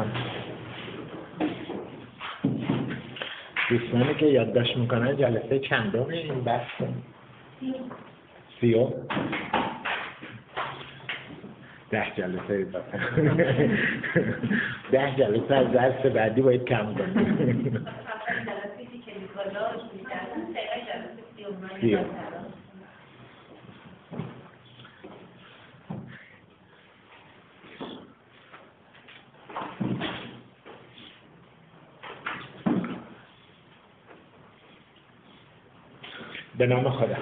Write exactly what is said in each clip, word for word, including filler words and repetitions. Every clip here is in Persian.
دوستان دوستانی که یادداشت میکنن جلسه چندم این بحث؟ سیوم ده جلسه اضافه ده جلسه از درس بعدی باید کم کنیم. سیوم به نام خدا.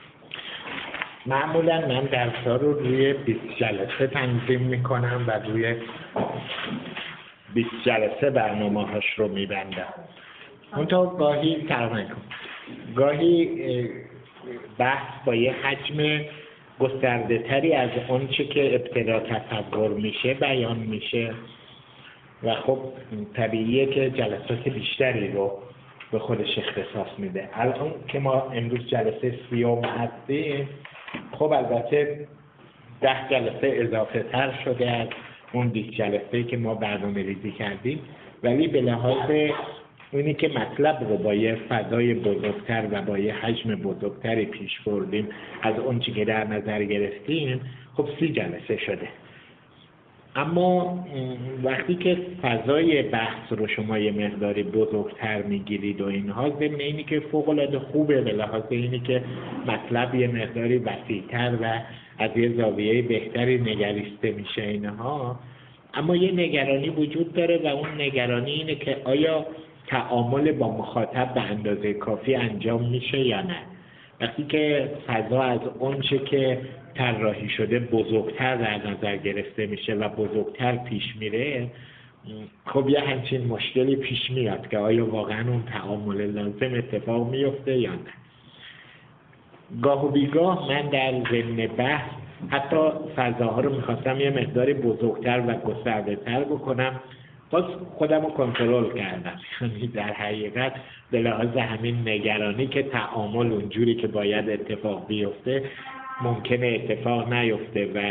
معمولا من درس‌ها رو روی بیست جلسه تنظیم میکنم و روی بیست جلسه برنامه‌هاش رو میبندم. منتها گاهی ترمیم کن. گاهی بحث با یه حجم گسترده تری از اون چه که ابتدا تصور میشه بیان میشه و خب طبیعیه که جلسات بیشتری رو به خودش اختصاص میده. الان که ما امروز جلسه سیوم هستیم، خب البته ده جلسه اضافه تر شده از اون بیست جلسه‌ای که ما برنامه ریزی کردیم، ولی به لحاظ اونی که مطلب رو با یه فضای بزرگتر و با یه حجم بزرگتری پیش بردیم از اون چی که در نظر گرفتیم، خب سی جلسه شده. اما وقتی که فضای بحث رو شما یه مقداری بزرگتر میگیرید و اینها، ضمن اینی که فوق‌العاده خوبه به لحاظ اینی که مطلب یه مقداری وسیع‌تر و از یه زاویه بهتری نگریسته میشه اینها، اما یه نگرانی وجود داره و اون نگرانی اینه که آیا تعامل با مخاطب به اندازه کافی انجام میشه یا نه. وقتی که فضا از اون چه که طراحی شده بزرگتر در نظر گرفته میشه و بزرگتر پیش میره، خب یه همچین مشکلی پیش میاد که آیا واقعا اون تعامل لازم اتفاق میفته یا نه. گاه و بیگاه من در ضمن بحث حتی فضاها رو میخواستم یه مقداری بزرگتر و گسترده تر بکنم، باز خودم رو کنترل کردم. یعنی در حقیقت به لحاظ همین نگرانی که تعامل اونجوری که باید اتفاق بیفته ممکنه اتفاق نیفته و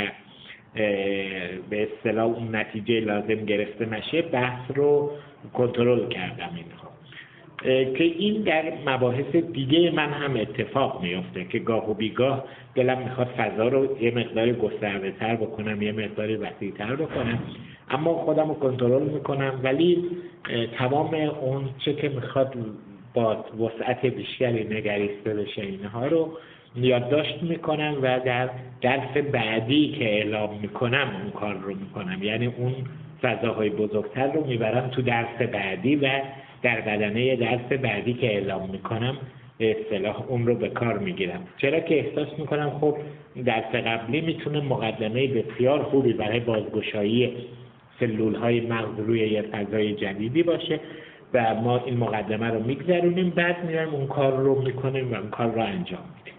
به اصطلاح اون نتیجه لازم گرفته نشه، بحث رو کنترل کردم اینها. که این در مباحث دیگه من هم اتفاق میفته که گاه و بیگاه دلم میخواد فضا رو یه مقداری گسترده تر بکنم، یه مقداری وسیع تر بکنم، اما خودم رو کنترل میکنم، ولی تمام اون چه که میخواد با وسعت بیشتری نگریسته بشه اینها رو یادداشت میکنم و در درس بعدی که اعلام میکنم اون کار رو میکنم. یعنی اون فضاهای بزرگتر رو میبرم تو درس بعدی و در بدنه درس بعدی که اعلام میکنم به اصطلاح اون رو به کار میگیرم. چرا که احساس میکنم خب درس قبلی میتونه مقدمه بسیار خوبی برای بازگشایی سلول های مغز روی یه فضای جدیدی باشه و ما این مقدمه رو میگذرونیم، بعد میایم اون کار رو میکنیم و اون کار رو انجام میدیم.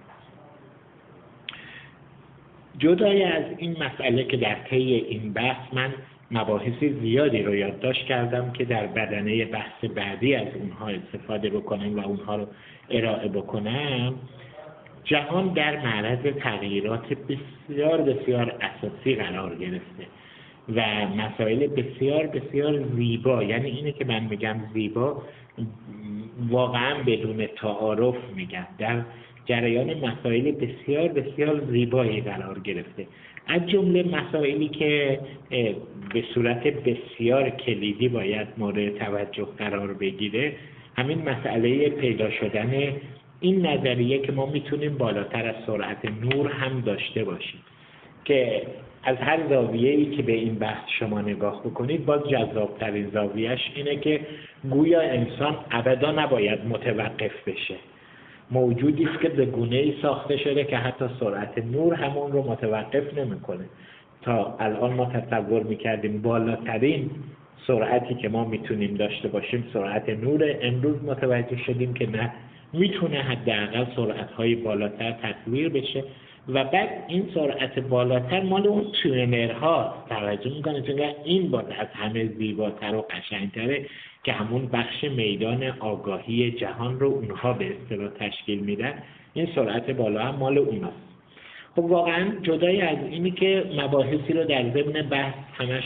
جدای از این مسئله که در طی این بحث من مباحث زیادی رو یادداشت کردم که در بدنه بحث بعدی از اونها استفاده بکنم و اونها رو ارائه بکنم، جهان در معرض تغییرات بسیار بسیار اساسی قرار گرفته و مسائل بسیار بسیار زیبا، یعنی اینه که من میگم زیبا واقعا بدون تعارف میگم، در جریان مسائل بسیار بسیار زیبایی قرار گرفته. از جمله مسائلی که به صورت بسیار کلیدی باید مورد توجه قرار بگیره همین مسئله پیدا شدن این نظریه که ما میتونیم بالاتر از سرعت نور هم داشته باشیم، که از هر زاویه‌ای که به این بحث شما نگاه بکنید باز جذاب‌ترین زاویه‌اش اینه که گویا انسان ابدا نباید متوقف بشه. موجودی است که به گونه‌ای ساخته شده که حتی سرعت نور همون رو متوقف نمی‌کنه. تا الان ما تصور می‌کردیم بالاترین سرعتی که ما میتونیم داشته باشیم سرعت نور، امروز متوجه شدیم که نه، میتونه حداقل سرعت‌های بالاتر تصویر بشه و بعد این سرعت بالاتر مال اون تونرها توجه میکنه، چون این باید از همه زیباتر و قشنگتره که همون بخش میدان آگاهی جهان رو اونها به اصطلاح تشکیل میدن. این سرعت بالا هم مال اوناست. خب واقعا جدای از اینی که مباحثی رو در ضمن بحث همش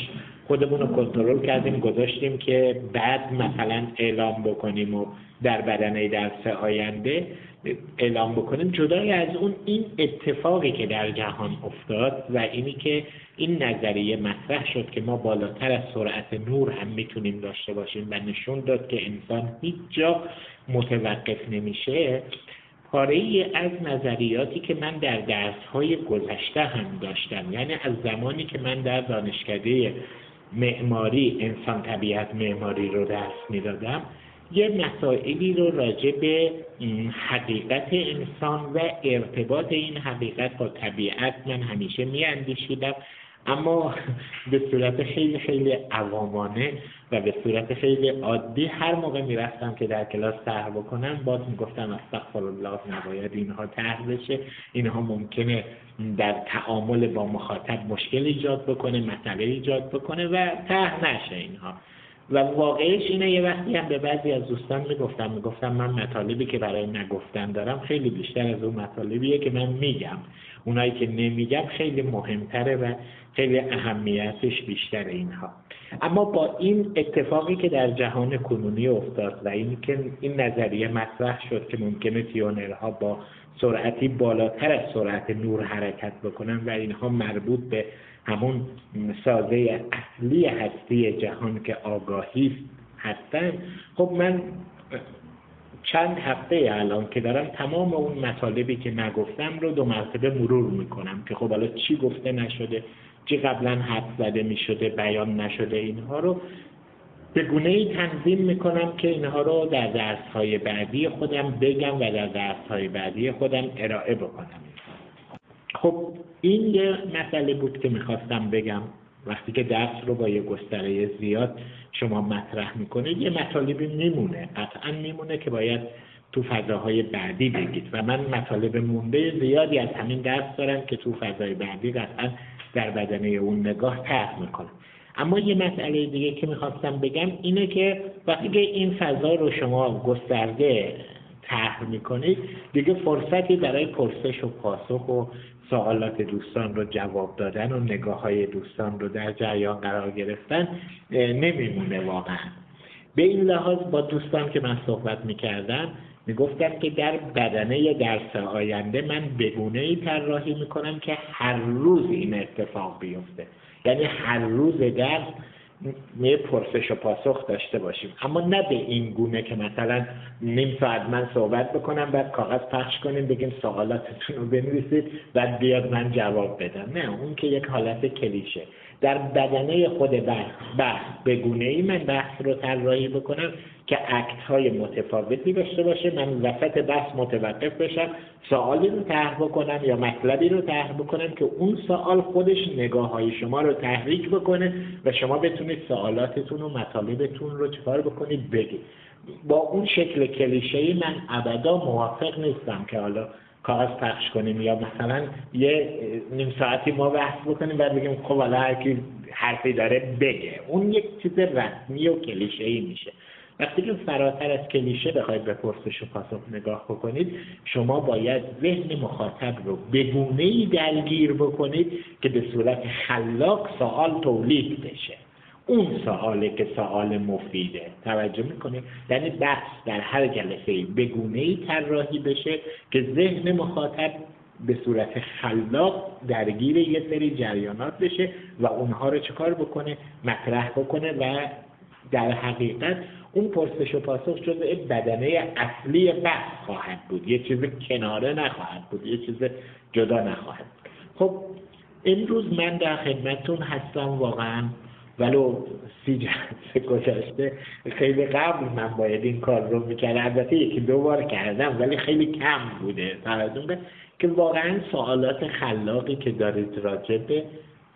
خودمون رو کنترل کردیم گذاشتیم که بعد مثلا اعلام بکنیم و در بدنه درس آینده اعلام بکنیم. جدای از اون این اتفاقی که در جهان افتاد و اینی که این نظریه مطرح شد که ما بالاتر از سرعت نور هم میتونیم داشته باشیم و نشون داد که انسان هیچ جا متوقف نمیشه، پاره‌ای از نظریاتی که من در درس‌های گذشته هم داشتم، یعنی از زمانی که من در دانشکده معماری انسان طبیعت معماری رو درس میدادم، یه مسائلی رو راجع به حقیقت انسان و ارتباط این حقیقت با طبیعت من همیشه میاندیشیدم، اما به صورت خیلی خیلی عوامانه و به صورت خیلی عادی. هر موقع میرفتم که در کلاس طرح بکنم باز میگفتم استغفرالله، نباید اینها طرح بشه، اینها ممکنه در تعامل با مخاطب مشکل ایجاد بکنه، مسئله ایجاد بکنه و طرح نشه اینها. و واقعش اینه یه وقتی هم به بعضی از دوستان میگفتم میگفتم من مطالبی که برای نگفتن دارم خیلی بیشتر از اون مطالبیه که من میگم، اونایی که نمیگم خیلی مهمتره و خیلی اهمیتش بیشتر اینها. اما با این اتفاقی که در جهان کنونی افتاد و این که این نظریه مطرح شد که ممکنه تیونرها با سرعتی بالاتر از سرعت نور حرکت بکنن و اینها مربوط به همون سازه اصلی هستی جهان که آگاهی هستن، خب من چند هفته الان که دارم تمام اون مطالبی که نگفتم رو دو مرتبه مرور میکنم که خب حالا چی گفته نشده، چی قبلا حرف زده میشده بیان نشده، اینها رو به گونه‌ای تنظیم میکنم که اینها رو در درس‌های بعدی خودم بگم و در درس‌های بعدی خودم ارائه بکنم. خب این یه مسئله بود که میخواستم بگم. وقتی که درس رو با یه گستره زیاد شما مطرح میکنید یه مطالبی میمونه، قطعا میمونه که باید تو فضاهای بعدی بگید و من مطالب مونده زیادی از همین درس دارم که تو فضای بعدی قطعا در بدنه اون نگاه طرح میکنم. اما یه مسئله دیگه که میخواستم بگم اینه که وقتی که این فضا رو شما گسترده طرح میکنید دیگه فرصتی برای پرسش و پاسخ و سوالات دوستان رو جواب دادن و نگاه های دوستان رو در جریان قرار گرفتن نمیمونه. واقعا به این لحاظ با دوستان که من صحبت میکردم میگفتم که در بدنه درس آینده من بگونه‌ای طراحی میکنم که هر روز این اتفاق بیفته، یعنی هر روز درس می پرسش و پاسخ داشته باشیم، اما نه به این گونه که مثلا نیم ساعت من صحبت بکنم بعد کاغذ پخش کنیم بگیم سوالاتتون رو بنویسید بعد بیاد من جواب بدم. نه، اون که یک حالت کلیشه. در بدنه خود بحث بحث به گونه‌ای من بحث رو طراحی بکنم که اکت‌های متفاوتی داشته باشه، من وسط بحث متوقف بشم، سوالی رو طرح بکنم یا مطلبی رو طرح بکنم که اون سوال خودش نگاه‌های شما رو تحریک بکنه و شما بتونید سوالاتتون و مطالبتون رو چکار بکنید بگید. با اون شکل کلیشه‌ای من ابدا موافق نیستم که حالا کاغذ پخش کنیم یا مثلا یه نیم ساعتی ما بحث بکنیم بعد بگیم خب حالا هر کی حرفی داره بگه. اون یک چیز رسمی و کلیشه‌ای میشه. وقتی که فراتر از کلیشه بخواید به پرسش و پاسخ نگاه بکنید شما باید ذهن مخاطب رو به گونه‌ای درگیر بکنید که به صورت خلاق سوال تولید بشه. اون سواله که سوال مفیده. توجه میکنید؟ یعنی بحث در هر جلسه‌ای به گونه‌ای طراحی بشه که ذهن مخاطب به صورت خلاق درگیر یه سری جریانات بشه و اونها رو چکار بکنه؟ مطرح بکنه و در حقیقت اون پرسش و پاسخ جزء بدنه اصلی بحث خواهد بود، یه چیز کناره نخواهد بود، یه چیز جدا نخواهد بود. خب امروز من در خدمتتون هستم واقعا، ولو سی جلسه گذشته خیلی قبل من باید این کار رو میکردم، البته یکی دو بار کردم ولی خیلی کم بوده توجه که واقعا سوالات خلاقی که دارید راجع به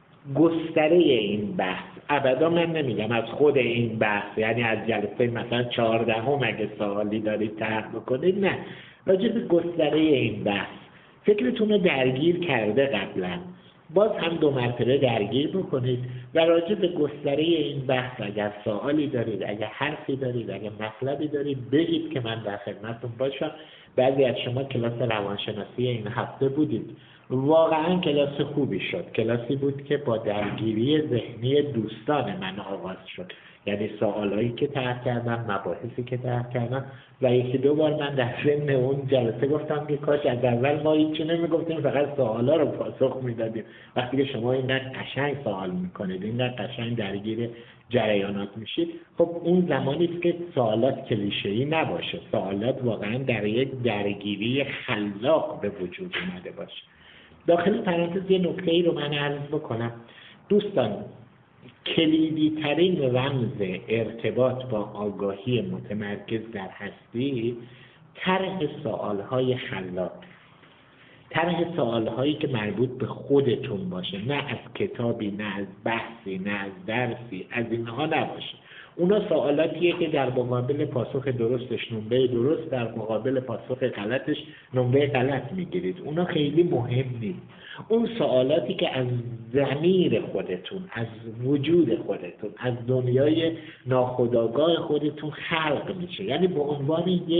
گستره این بحث، ابدا من نمیگم از خود این بحث یعنی از جلسه مثلا چهاردهم اگه سوالی دارید طرح بکنید، نه، راجع به گستره این بحث فکرتون رو درگیر کرده قبلا، باز هم دو مرتبه درگیر بکنید و راجع به گستره این بحث اگر سوالی دارید، اگر حرفی دارید، اگر مطلبی دارید بگید که من در خدمتتون باشم. بعضی از شما کلاس روانشناسی این هفته بودید، واقعا کلاس خوبی شد. کلاسی بود که با درگیری ذهنی دوستان من آغاز شد، یعنی سوالایی که طرح کردم، مباحثی که طرح کردم و یکی دو بار من در ضمن اون جلسه گفتم که کاش از اول ما هیچی نمیگفتیم، فقط سوالا رو پاسخ میدادیم. وقتی که شما اینقدر قشنگ سوال میکنید، اینقدر قشنگ درگیر جریانات میشید، خب اون زمانی است که سوالات کلیشه‌ای نباشه، سوالات واقعا در یک درگیری خلاق به وجود اومده باشه. داخل پرانتز یه نکته‌ای رو من عرض بکنم. دوستان، کلیدی ترین رمز ارتباط با آگاهی متمرکز در هستی طرح سوال‌های خلاق، طرح سوال‌هایی که مربوط به خودتون باشه، نه از کتابی، نه از بحثی، نه از درسی، از اینها نباشه. اونا سوالاتیه که در مقابل پاسخ درستش نمره درست، در مقابل پاسخ غلطش نمره غلط میگیرید. اونا خیلی مهم نیست. اون سوالاتی که از ضمیر خودتون، از وجود خودتون، از دنیای ناخودآگاه خودتون خلق میشه، یعنی به عنوان یک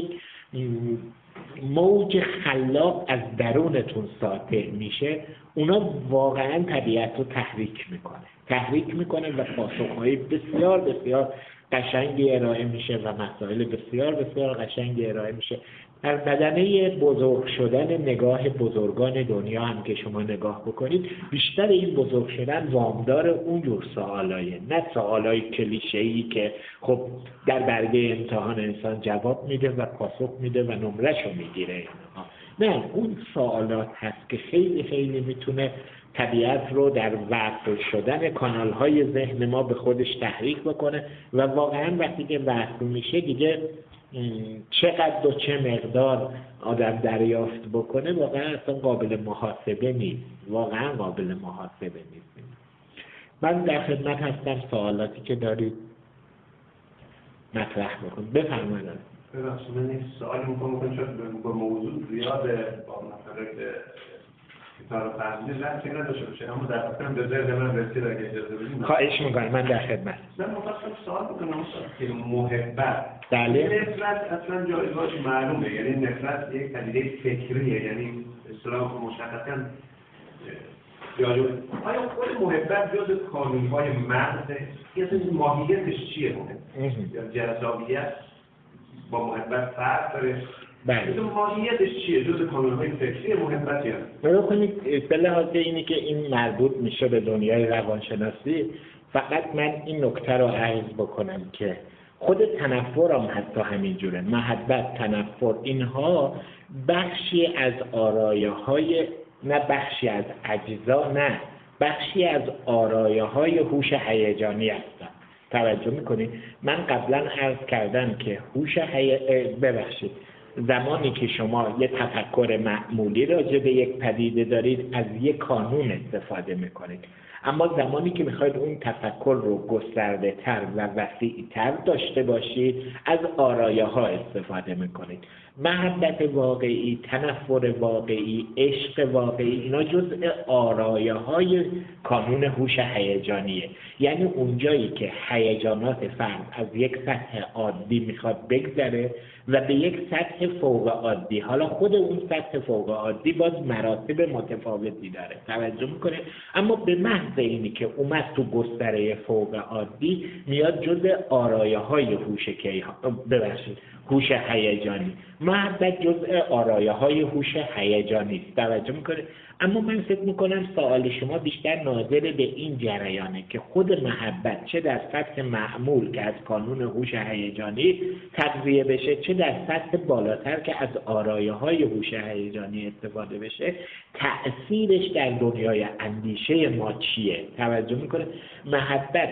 موج خلاق از درونتون ساطع میشه، اونا واقعا طبیعت رو تحریک میکنه تحریک میکنه و پاسخهای بسیار بسیار قشنگی ارائه میشه و مسائل بسیار بسیار قشنگی ارائه میشه. در بدنه بزرگ شدن نگاه بزرگان دنیا هم که شما نگاه بکنید، بیشتر این بزرگ شدن وامدار اون جور سوالایه، نه سوالای کلیشه‌ای که خب در برگه امتحان انسان جواب میده و پاسخ میده و نمرهشو میگیره. نه، اون سوالات هست که خیلی خیلی میتونه طبیعت رو در وصل شدن کانال‌های ذهن ما به خودش تحریک بکنه و واقعا وقتی که وصل میشه دیگه چقدر و چه مقدار آدم دریافت بکنه واقعا اصلا قابل محاسبه نیست، واقعا قابل محاسبه نیست. من در خدمت هستم، سوالاتی که دارید مطرح بکنید. بفرمایید. ببخشید من این سوالی می‌کنم که چون به موضوع زیاد با مسئله کتاب تحلیل رفتی نداشته باشه، اما در واقع به ذهن من رسید اگه اجازه بدید. خواهش می‌کنم، من در خدمت. من می‌خواستم سوال بکنم که محبت بله، نفرت اصلا جایگاهش معلومه، یعنی نفرت یک پدیده فکریه، یعنی اصطلاح مشخصاً جایگاه. آیا خود محبت جز کانون‌های مغز یا ماهیتش چیه محبت؟ یا جذابیت با محبت فرق داره؟ بله. ماهیتش چیه؟ جز کانون‌های فکری محبتی هست؟ برای کنید به لحاظ اینی که این مربوط میشه به دنیای روانشناسی، فقط من این نکته رو عرض بکنم که خود تنفر هم حتی همینجوره. محبت، تنفر، اینها بخشی از آرایه های، نه بخشی از اجزا، نه بخشی از آرایه های هوش هیجانی هستن. توجه میکنید؟ من قبلا عرض کردم که هوش هی... ببخشید زمانی که شما یه تفکر معمولی راجع به یک پدیده دارید از یک کانون استفاده میکنید، اما زمانی که میخواید اون تفکر رو گسترده تر و وسیع تر داشته باشید از آرایه ها استفاده میکنید. محبت واقعی، تنفر واقعی، عشق واقعی، اینا جزء آرایه های کانون هوش هیجانیه. یعنی اونجایی که هیجانات فرد از یک سطح عادی میخواد بگذره و به یک سطح فوق عادی، حالا خود اون سطح فوق عادی باز مراتب متفاوتی داره، توجه میکنه، اما به محض اینی که اومد تو گستره فوق عادی میاد جزء آرایه های هوش ببخشید هوش هیجانی. محبت جزء آرایه های هوش هیجانی است، توجه میکنه. اما من فکر میکنم سوال شما بیشتر ناظر به این جریانه که خود محبت چه در سطح معمول که از کانون هوش هیجانی تغذیه بشه، چه در سطح بالاتر که از آرایه های هوش هیجانی استفاده بشه، تأثیرش در دنیای اندیشه ما چیه. توجه میکنه. محبت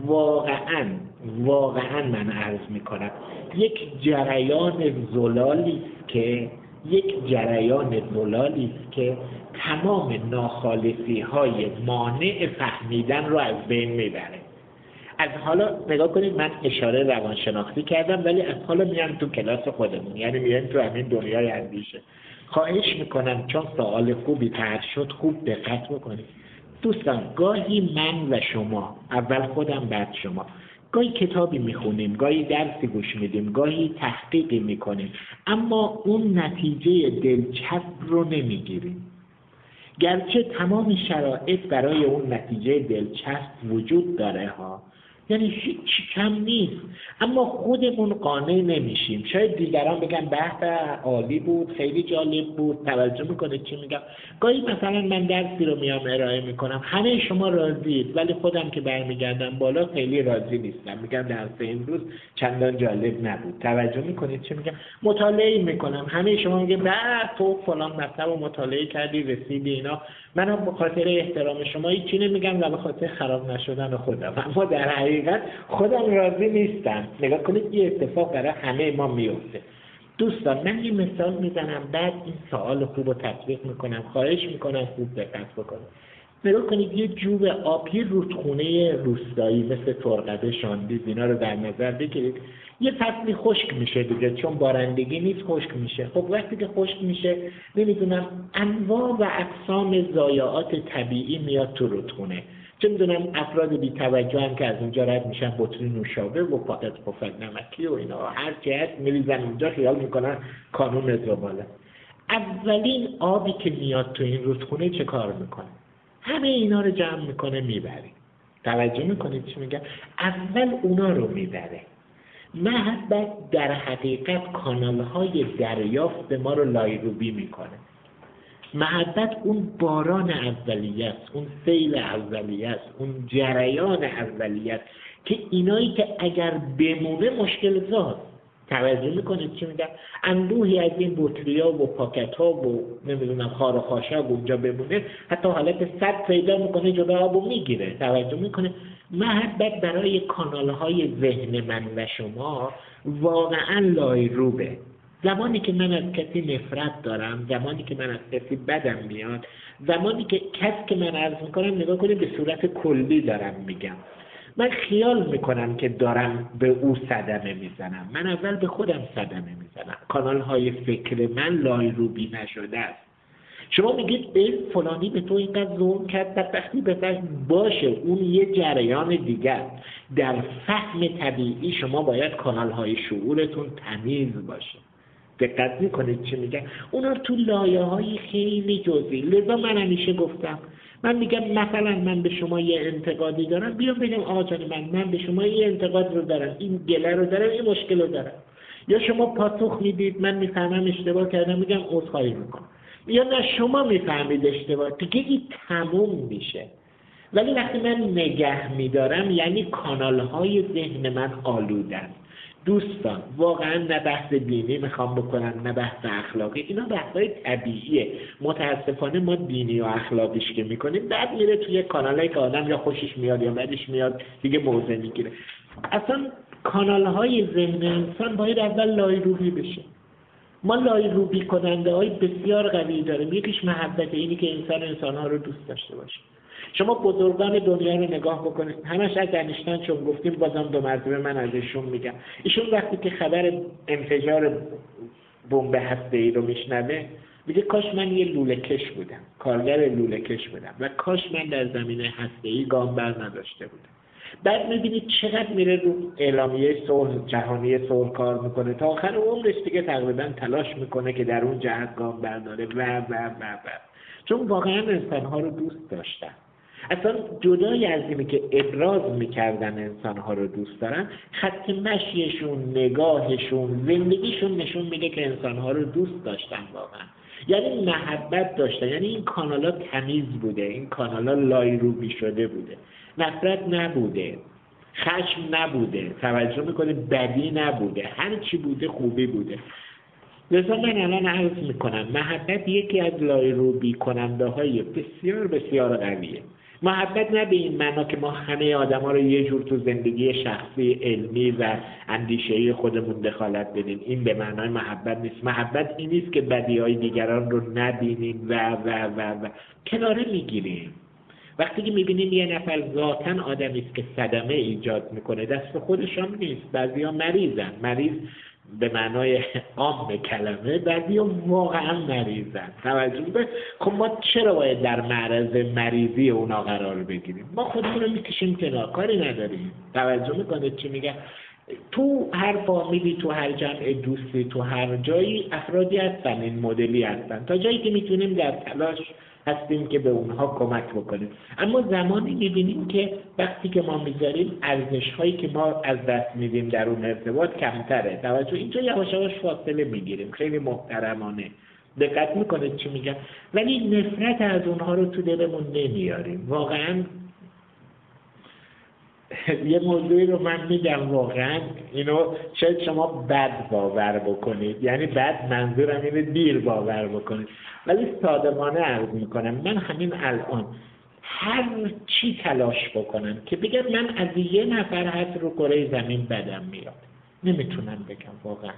واقعا واقعا من عرض میکنم یک جریان زلالی که یک جریان زلالی که تمام ناخالصی های مانع فهمیدن رو از بین میبره. از حالا نگاه کنید، من اشاره روانشناختی کردم ولی از حالا میام تو کلاس خودمون، یعنی میام تو همین دنیای اندیشه. خواهش میکنم چون سوال خوبی طرح شد خوب دقت بکنید. دوستان، گاهی من و شما، اول خودم بعد شما، گاهی کتابی میخونیم، گاهی درسی گوش میدیم، گاهی تحقیقی میکنیم، اما اون نتیجه دلچسب رو نمیگیریم. گرچه تمام شرایط برای اون نتیجه دلچسب وجود داره ها، یعنی هیچ کم نیست، اما خودمون قانع نمیشیم. شاید دیگران بگن به به عالی بود، خیلی جالب بود، توجه میکنه چی میگم. گاهی مثلا من درسی رو میام ارائه میکنم، همه شما راضیید، ولی خودم که برمیگردم بالا خیلی راضی نیستم، میگم درس امروز چندان جالب نبود. توجه میکنید چی میگم؟ مطالعه میکنم، همه شما میگه به تو فلان مطلب رو مطالعه کردی رسیدی اینا، منم به خاطر احترام شما هیچی نمیگم و به خاطر خراب نشدن خودم، اما در حقیقت خودم راضی نیستم. نگاه کنید یه اتفاق برای همه ما میفته. دوستان من یه مثال میزنم، بعد این سوال خوب رو تطبیق میکنم، خواهش میکنم خوب دقت بکنید. نگاه کنید یه جوب آب، یه رودخونه روستایی مثل ترقده، شاندیز اینا رو در نظر بگیرید. یه فصلی خشک میشه دیگه، چون بارندگی نیست خشک میشه. خب وقتی که خشک میشه نمیدونم انواع و اقسام ضایعات طبیعی میاد تو رودخونه. چه میدونم افراد بی توجه هم که از اونجا رد میشن بطری نوشابه و پاکت پفک نمکی و اینا هر چی هست میریزن اونجا، خیال میکنن کانون زباله. اولین آبی که میاد تو این رودخونه چه کار میکنه؟ همه اینا رو جمع میکنه میبره. توجه میکنید چی میگم؟ اول اونا رو میبره. محبت در حقیقت کانالهای دریافت ما رو لایروبی میکنه. محبت اون باران اولیه است، اون سیل اولیه است، اون جریان اولیه است که اینایی که اگر بمونه مشکل زاد. توجه میکنید چی میگم؟ انبوهی از این بطری‌ها و پاکت‌ها و نمیدونم خار و خاشاک اونجا بمونه، حتی حالت صد پیدا میکنه جدا آبو میگیره. توجه میکنه؟ محبت برای کانالهای ذهن من و شما واقعا لایروبه. زمانی که من از کسی نفرت دارم، زمانی که من از کسی بدم میاد، زمانی که کسی که من عرض میکنم نگاه کنید به صورت کلی دارم میگم، من خیال میکنم که دارم به او صدمه میزنم، من اول به خودم صدمه میزنم. کانال های فکر من لایروبی نشده است. شما میگید به فلانی به تو اینقدر ظلم کرد، بدبختی بهتر باشه، اون یه جریان دیگر. در فهم طبیعی شما باید کانال های شعورتون تمیز باشه. دقت میکنید چی میگم؟ اونا تو لایه های خیلی جزئی. لذا من همیشه گفتم، من میگم مثلا من به شما یه انتقادی دارم، بیام بگم آقا جان من من به شما یه انتقاد رو دارم، این گله رو دارم، این مشکل رو دارم. یا شما پاسخ میدید من میفهمم اشتباه کردم، میگم عذرخواهی میکنم. یا نه شما میفهمید اشتباه، دیگه این تموم میشه. ولی وقتی من نگه میدارم یعنی کانال های ذهن من آلودن. دوستان واقعا نه بحث دینی میخوام بکنم نه بحث اخلاقی، اینا بحثای طبیعیه. متاسفانه ما دینی و اخلاقیش که میکنیم بعد میره توی کانالایی که آدم یا خوشش میاد یا بدش میاد دیگه موضع میگیره. اصلا کانالهای ذهن انسان باید اول لایروبی بشه. ما لایروبی کننده های بسیار قوی داریم. یکیش محبت، اینی که انسان انسانها رو دوست داشته باشه. شما بزرگان دنیا رو نگاه بکنید، همش از انیشتین چون گفتیم بازم دو مرتبه من ازشون میگم. ایشون وقتی که خبر انفجار بمب هسته‌ای رو میشنوه میگه کاش من یه لوله کش بودم، کارگر لوله کش بودم و کاش من در زمینه هسته‌ای گام بر نداشته بودم. بعد میبینید چقدر میره رو اعلامیه صلح جهانی صلح کار میکنه، تا آخر عمرش دیگه تقریبا تلاش میکنه که در اون جهت گام برداره و و و و چون واقعا انسانها رو دوست داشتن. اصلا جدای از اینی که ابراز میکردن انسانها رو دوست دارن، خط مشیشون، نگاهشون، زندگیشون نشون میده که انسانها رو دوست داشتن واقعا. یعنی محبت داشتن، یعنی این کانالا تمیز بوده، این کانالا لایروبی شده بوده، نفرت نبوده، خشم نبوده، توجه میکنه بدی نبوده، هر چی بوده خوبی بوده. لذا من الان عرض میکنم محبت یکی از لایروبی کننده های بسیار بسیار قویه. محبت نه به این معنا که ما همه آدم ها رو یه جور تو زندگی شخصی علمی و اندیشه‌ای خودمون دخالت بدیم، این به معنای محبت نیست. محبت این نیست که بدی های دیگران رو نبینیم و و و و کناره میگیریم. وقتی که میبینیم یه نفر ذاتاً آدمی است که صدمه ایجاد میکنه، دست خودش هم نیست. بعضیا مریضن، مریض به معنای عام کلمه، بعضیا واقعا مریضن. توجه به خب ما چرا باید در معرض مریضی اونا قرار بگیریم؟ ما خودمون رو میکشیم کنار، کاری نداریم. توجه میکنید چی میگم؟ تو هر فامیلی، تو هر جمع دوستی، تو هر جایی افرادی هستن این مدلی هستن. تا جایی که میتونیم در تلاش هستیم که به اونها کمک بکنیم. اما زمانی میبینیم که وقتی که ما میذاریم ارزش هایی که ما از دست میدیم در اون ارتباط کمتره. توجه اینجا یواش یواش فاصله میگیریم. خیلی محترمانه دقت میکنید چی میگم، ولی نفرت از اونها رو تو دلمون نمیاریم. واقعا یه موضوعی رو من میگم، واقعا اینو شاید شما بد باور بکنید، یعنی بد منظورم اینه دیر باور بکنید، ولی صادقانه عرض میکنم من همین الان هر چی تلاش بکنم که بگم من از یه نفر هست رو کره زمین بدم میاد، نمیتونم بگم. واقعا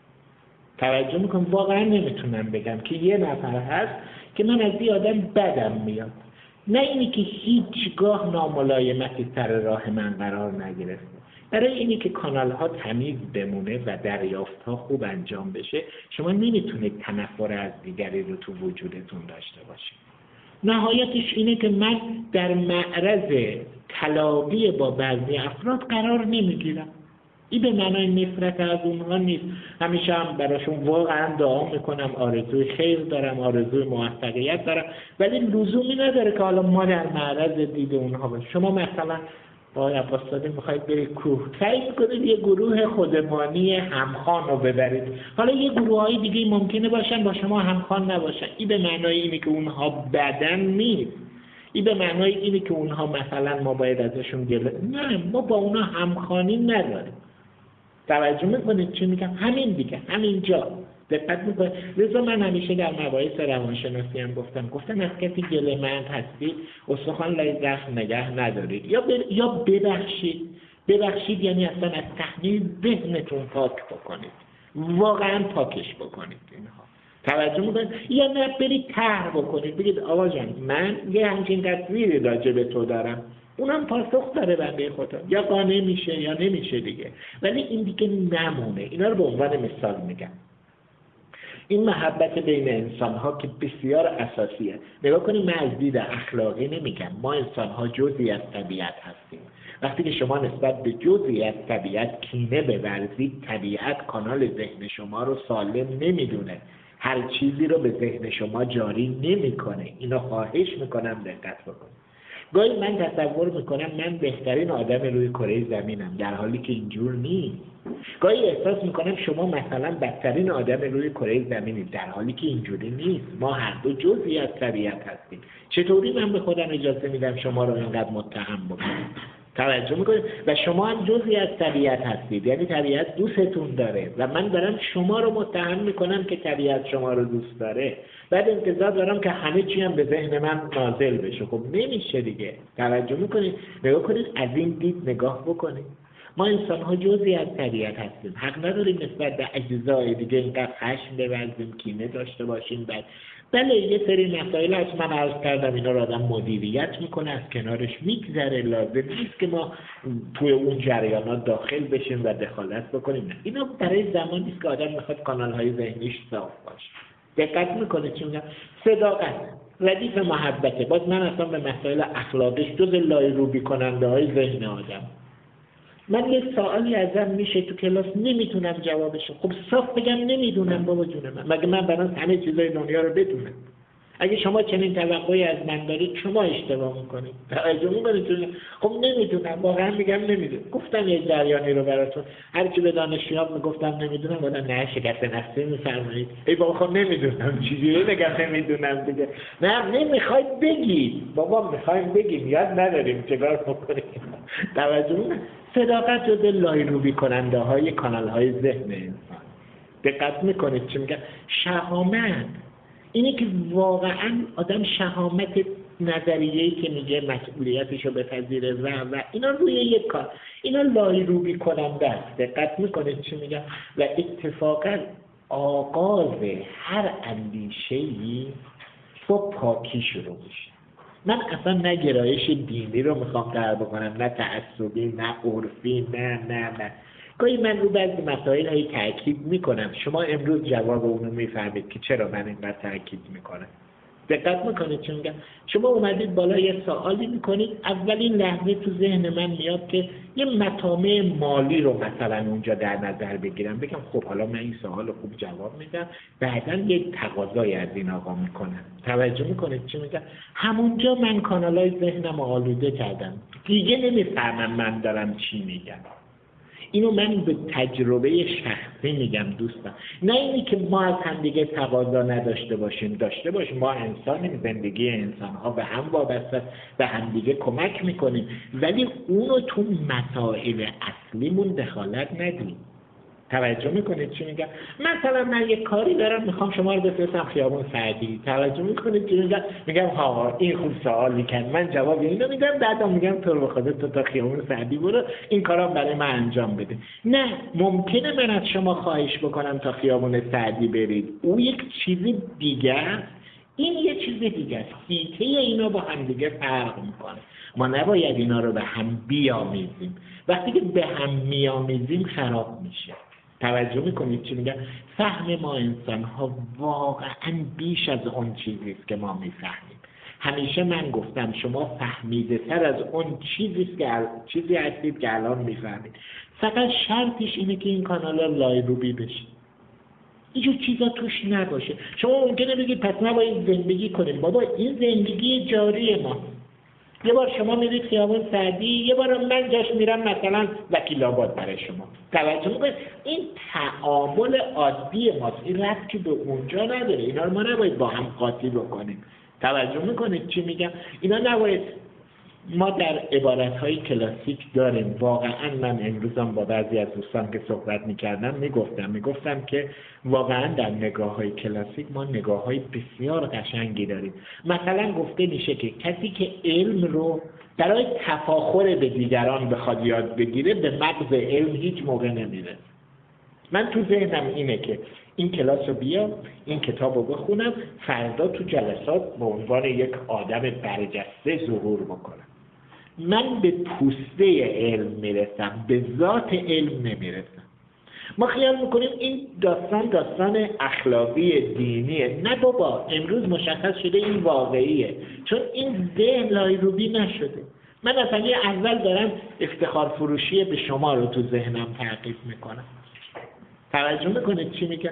توجه میکنم، واقعا نمیتونم بگم که یه نفر هست که من از یه آدم بدم میاد. نه اینی که هیچگاه ناملایمتی سر راه من قرار نگرفته، برای اینی که کانال ها تمیز بمونه و دریافت ها خوب انجام بشه شما نمیتونید تنفر از دیگری رو تو وجودتون داشته باشید. نهایتش اینه که من در معرض تلاقی با بعضی افراد قرار نمیگیرم. این به معنای نفرت از اونها نیست. همیشه هم براشون واقعا دعا میکنم، آرزوی خیر دارم، آرزوی موفقیت دارم، ولی لزومی نداره که حالا ما در معرض دید اونها باشیم. شما مثلا با عباس‌زاده میخواید برید کوه، سعی میکنید یه گروه خودمانی همخوان رو ببرید. حالا یه گروه های دیگه ممکنه باشن با شما همخوان نباشن. این به معنای اینه که اونها بدن نیست. این به معنای اینه که اونها مثلا ما باید ازشون گله، نه، ما با اونها همخوانی نداریم. توجه میکنید چی میگم؟ همین دیگه، همینجا دقت میکنید. لذا من همیشه در مباحث روانشناسی هم گفتم گفتم از کسی گله‌مند هستید استخوان لای زخم نگه ندارید، یا ب... یا ببخشید. ببخشید یعنی اصلا از تحمیل ذهنتون پاک بکنید، واقعا پاکش بکنید اینها. توجه میکنید؟ یا نه برید طرح بکنید، بگید آقا جان من یه همچین تصویری راجع به تو دارم، اونم پاسخ داره بنده خدا، یا قانع میشه یا نمیشه دیگه، ولی این دیگه نمونه. اینا رو به عنوان مثال میگم. این محبت بین انسان ها که بسیار اساسیه. نگاه کنید، من از دید اخلاقی نمیگم، ما انسان ها جزئی از طبیعت هستیم. وقتی که شما نسبت به جزئی از طبیعت کینه بورزید، طبیعت کانال ذهن شما رو سالم نمیدونه، هر چیزی رو به ذهن شما جاری نمیکنه. اینو خواهش میکنم دقت بکنید. گاهی من تصور میکنم من بهترین آدم روی کره زمینم، در حالی که اینجور نیست. گاهی احساس میکنم شما مثلا بدترین آدم روی کره زمینید، در حالی که اینجوری نیست. ما هر دو جزئی از طبیعت هستیم. چطوری من به خودم اجازه میدم شما رو اینقدر متهم بکنم؟ توجه میکنید؟ و شما هم جزئی از طبیعت هستید، یعنی طبیعت دوستتون داره و من دارم شما رو متهم میکنم که طبیعت شما رو دوست داره، بعد انتظار دارم که همه چی هم به ذهن من نازل بشه. خب نمیشه دیگه. توجه میکنید؟ نگاه کنید، از این دید نگاه بکنید. ما انسان ها جزئی از طبیعت هستیم، حق نداریم نسبت به اجزای دیگه اینقدر خشم بورزیم، کینه داشته باشیم. بعد بله یه سری مسائل هست من عرض کردم اینا رو آدم مدیریت میکنه، از کنارش میگذره، لازم نیست که ما توی اون جریانات داخل بشیم و دخالت بکنیم. نه، اینا برای زمانی است که آدم میخواد کانال های ذهنیش صاف باشه. دقت میکنه چی میگم؟ صداقت، ردیف محبته. باز من اصلا به مسائل اخلاقیش جز لایروبی کننده های ذهن آدم. من یک سوالی ازم میشه تو کلاس نمیتونم جوابشو، خب صاف بگم نمیدونم بابا جون من، مگه من بناس همه چیزای دنیا رو بدونم؟ اگه شما چنین توقعی از من دارید شما اشتباه میکنید. توجه میکنید؟ خب نمیدونم، واقعا میگم نمیدونم. گفتم یه جریانی رو براتون، هر کی به دانشجویان میگفتم نمیدونم گفتن نه شکست نفسی میفرمایید. ای بابا خب نمیدونم، چجوری بگم نمیدونم دیگه؟ نه نمیخواید بگید بابا، میخوایم بگیم، یاد نداریم چیکار بکنیم. توجه میکنید؟ صداقت جز لایروبی کننده های کانال های ذهن انسان. دقت میکنید چی میگم؟ شهامت اینه که واقعا آدم شهامت نظریه‌ای که میگه مسئولیتش رو بپذیره و و اینا روی یک کار، اینا لایروبی کننده است. دقت میکنید چی میگم؟ و اتفاقا آغاز هر اندیشه‌ای با پاکی شروع میشه. من اصلا نه گرایش دینی رو میخوام قرار بکنم، نه تعصبی، نه عرفی، نه نه نه گاهی من رو بعضی مسائل هایی تأکید میکنم. شما امروز جواب اونو میفهمید که چرا من اینقدر تأکید میکنم. دقت میکنید چی میگم؟ شما اومدید بالا یه سوالی میکنید، اولین لحظه تو ذهن من میاد که یه مطامع مالی رو مثلا اونجا در نظر بگیرم، بگم خب حالا من این سوال خوب جواب میدم، بعداً یه تقاضای از این آقا میکنم. توجه میکنید چی میگم؟ همونجا من کانالای ذهنم آلوده کردم، دیگه نمیفهمم من دارم چی میگم. اینو من به تجربه شخصی میگم دوستان، نه اینی که ما از هم دیگه تقاضا نداشته باشیم، داشته باشیم. ما انسانیم، زندگی انسان ها به هم وابسته، به هم دیگه کمک میکنیم، ولی اونو تو مسائل اصلیمون دخالت ندیم. توجه میکنید چی میگم؟ مثلا من یه کاری دارم میخوام شما رو بفرستم خیابون سعدی، توجه میکنید چی میگم؟ میگم ها این خوب سوالی کرد، من جواب اینو میدم، بعدا میگم تو رو بخاطر تو تا خیابون سعدی برو این کارا برای من انجام بده. نه، ممکنه من از شما خواهش بکنم تا خیابون سعدی برید، او یک چیزی دیگه است، این یه چیز دیگه است. حیطه اینا با هم دیگه فرق میکنه. ما نباید اینا رو به هم بیامیزیم. وقتی که به هم میامیزیم خراب میشه. توجه میکنید چی میگم؟ فهم ما انسان ها واقعا بیش از اون چیزی است که ما میفهمیم. همیشه من گفتم شما فهمیده تر از اون چیزی است که چیزی هستید که الان میفهمید. فقط شرطش اینه که این کانال لایروبی بشه، اینجور چیزا توش نباشه. شما ممکنه بگید پس نباید زندگی کنیم. بابا این زندگی جاری ما. یه بار شما میرید خیابون سعدی، یه بار من جاش میرم مثلا وکیل آباد برای شما. توجه میکنید؟ این تعامل عادی ماست، این ربطی به اونجا نداره. اینا رو ما نباید با هم قاطی بکنیم. توجه میکنید چی میگم؟ اینا نباید. ما در عبارت‌های کلاسیک داریم. واقعا من امروزم با بعضی از دوستان که صحبت می‌کردم میگفتم میگفتم که واقعا در نگاه‌های کلاسیک ما نگاه‌های بسیار قشنگی داریم. مثلا گفته میشه که کسی که علم رو برای تفاخر به دیگران بخواد یاد بگیره به مغز علم هیچ موقع نمیره. من تو ذهنم اینه که این کلاس رو بیام، این کتاب رو بخونم، فردا تو جلسات به عنوان یک آدم برجسته ظهور بکنم. من به پوسته علم میرسم، به ذات علم نمیرسم. ما خیال میکنیم این داستان داستان اخلاقی دینیه. نه بابا، امروز مشخص شده این واقعیه، چون این ذهن لایروبی نشده. من اصلا اول دارم افتخار فروشی به شما رو تو ذهنم تعقیب میکنم. توجه میکنید چی میگم؟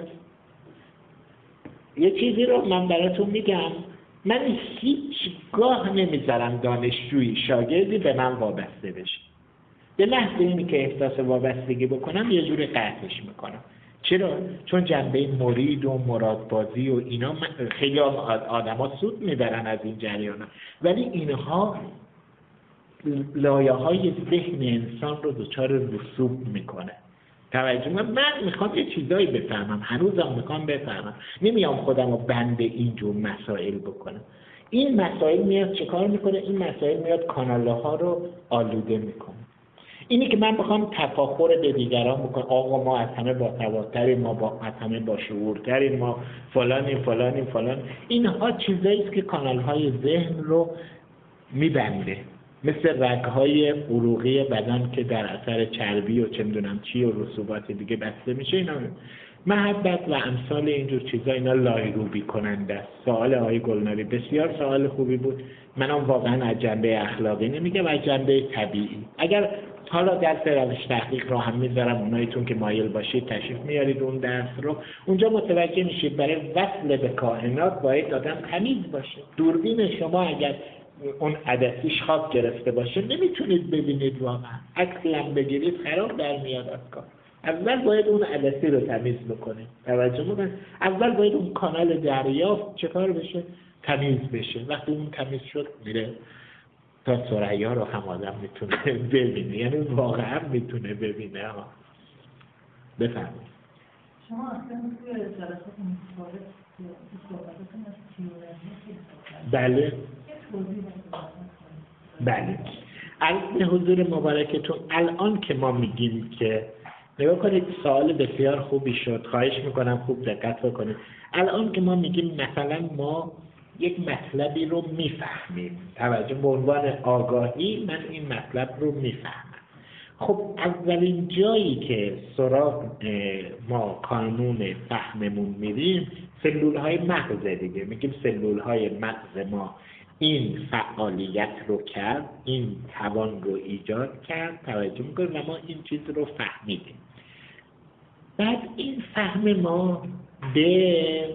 یه چیزی رو من براتون میگم، من هیچگاه نمیذارم دانشجویی شاگردی به من وابسته بشه. به محض اینی که احساس وابستگی بکنم یه جوری قطعش میکنم. چرا؟ چون جنبه مرید و مرادبازی و اینا خیلی آدم ها سود میبرن از این جریان ها. ولی اینها لایه های ذهن انسان رو دچار رسوب میکنه. توجه من من میخوام یه چیزایی بفهمم، هنوزم میخوام بفهمم، نمیام خودم رو بند اینجور مسائل بکنم. این مسائل میاد چه کار میکنه؟ این مسائل میاد کاناله ها رو آلوده میکنه. اینی که من بخوام تفاخر به دیگران بکنم، آقا ما از همه باسوادتریم، ما با از همه باشعورتریم، ما فلانیم فلانیم فلان، اینها چیزایی است که کانال های ذهن رو میبنده، مثل رگ‌های عروقی بدن که در اثر چربی و چه می‌دونم چی و رسوبات دیگه بسته میشه. اینا محبت و امثال اینجور چیزا اینا لایروبی کننده است. سوال آقای گلناری بسیار سوال خوبی بود. منم واقعا از جنبه اخلاقی نمیگم، از جنبه طبیعی. اگر حالا درس روش تحقیق رو هم میذارم، اونایتون که مایل باشید تشریف میارید اون درس رو، اونجا متوجه میشید برای وصل به کائنات باید آدم تمیز باشه. دوربین شما اگر اون عدسیش خاک گرفته باشه نمیتونید ببینید، واقعا عکسی هم بگیرید خراب در میاد از کار. اول باید اون عدسی رو تمیز بکنید. توجه میکنید؟ اول باید اون کانال دریافت چکار بشه؟ تمیز بشه. وقتی اون تمیز شد میره تا ثریا رو هم آدم میتونه ببینه، یعنی واقعا میتونه ببینه. ها بفرمایید. شما اصلا توی جلسات متفاوت صحبتتون از تیورمی بله بله از حضور مبارکتون. الان که ما میگیم که نگاه کنید، سوال بسیار خوبی شد، خواهش میکنم خوب دقت بکنید. الان که ما میگیم مثلا ما یک مطلبی رو میفهمیم، توجه به عنوان آگاهی من این مطلب رو میفهمم. خب اولین جایی که سراغ ما قانون فهممون میریم سلول های مغز دیگه، میگیم سلول های مغز ما این فعالیت رو کرد، این توان رو ایجاد کرد، توجه میکنیم و ما این چیز رو فهمیدیم. بعد این فهم ما به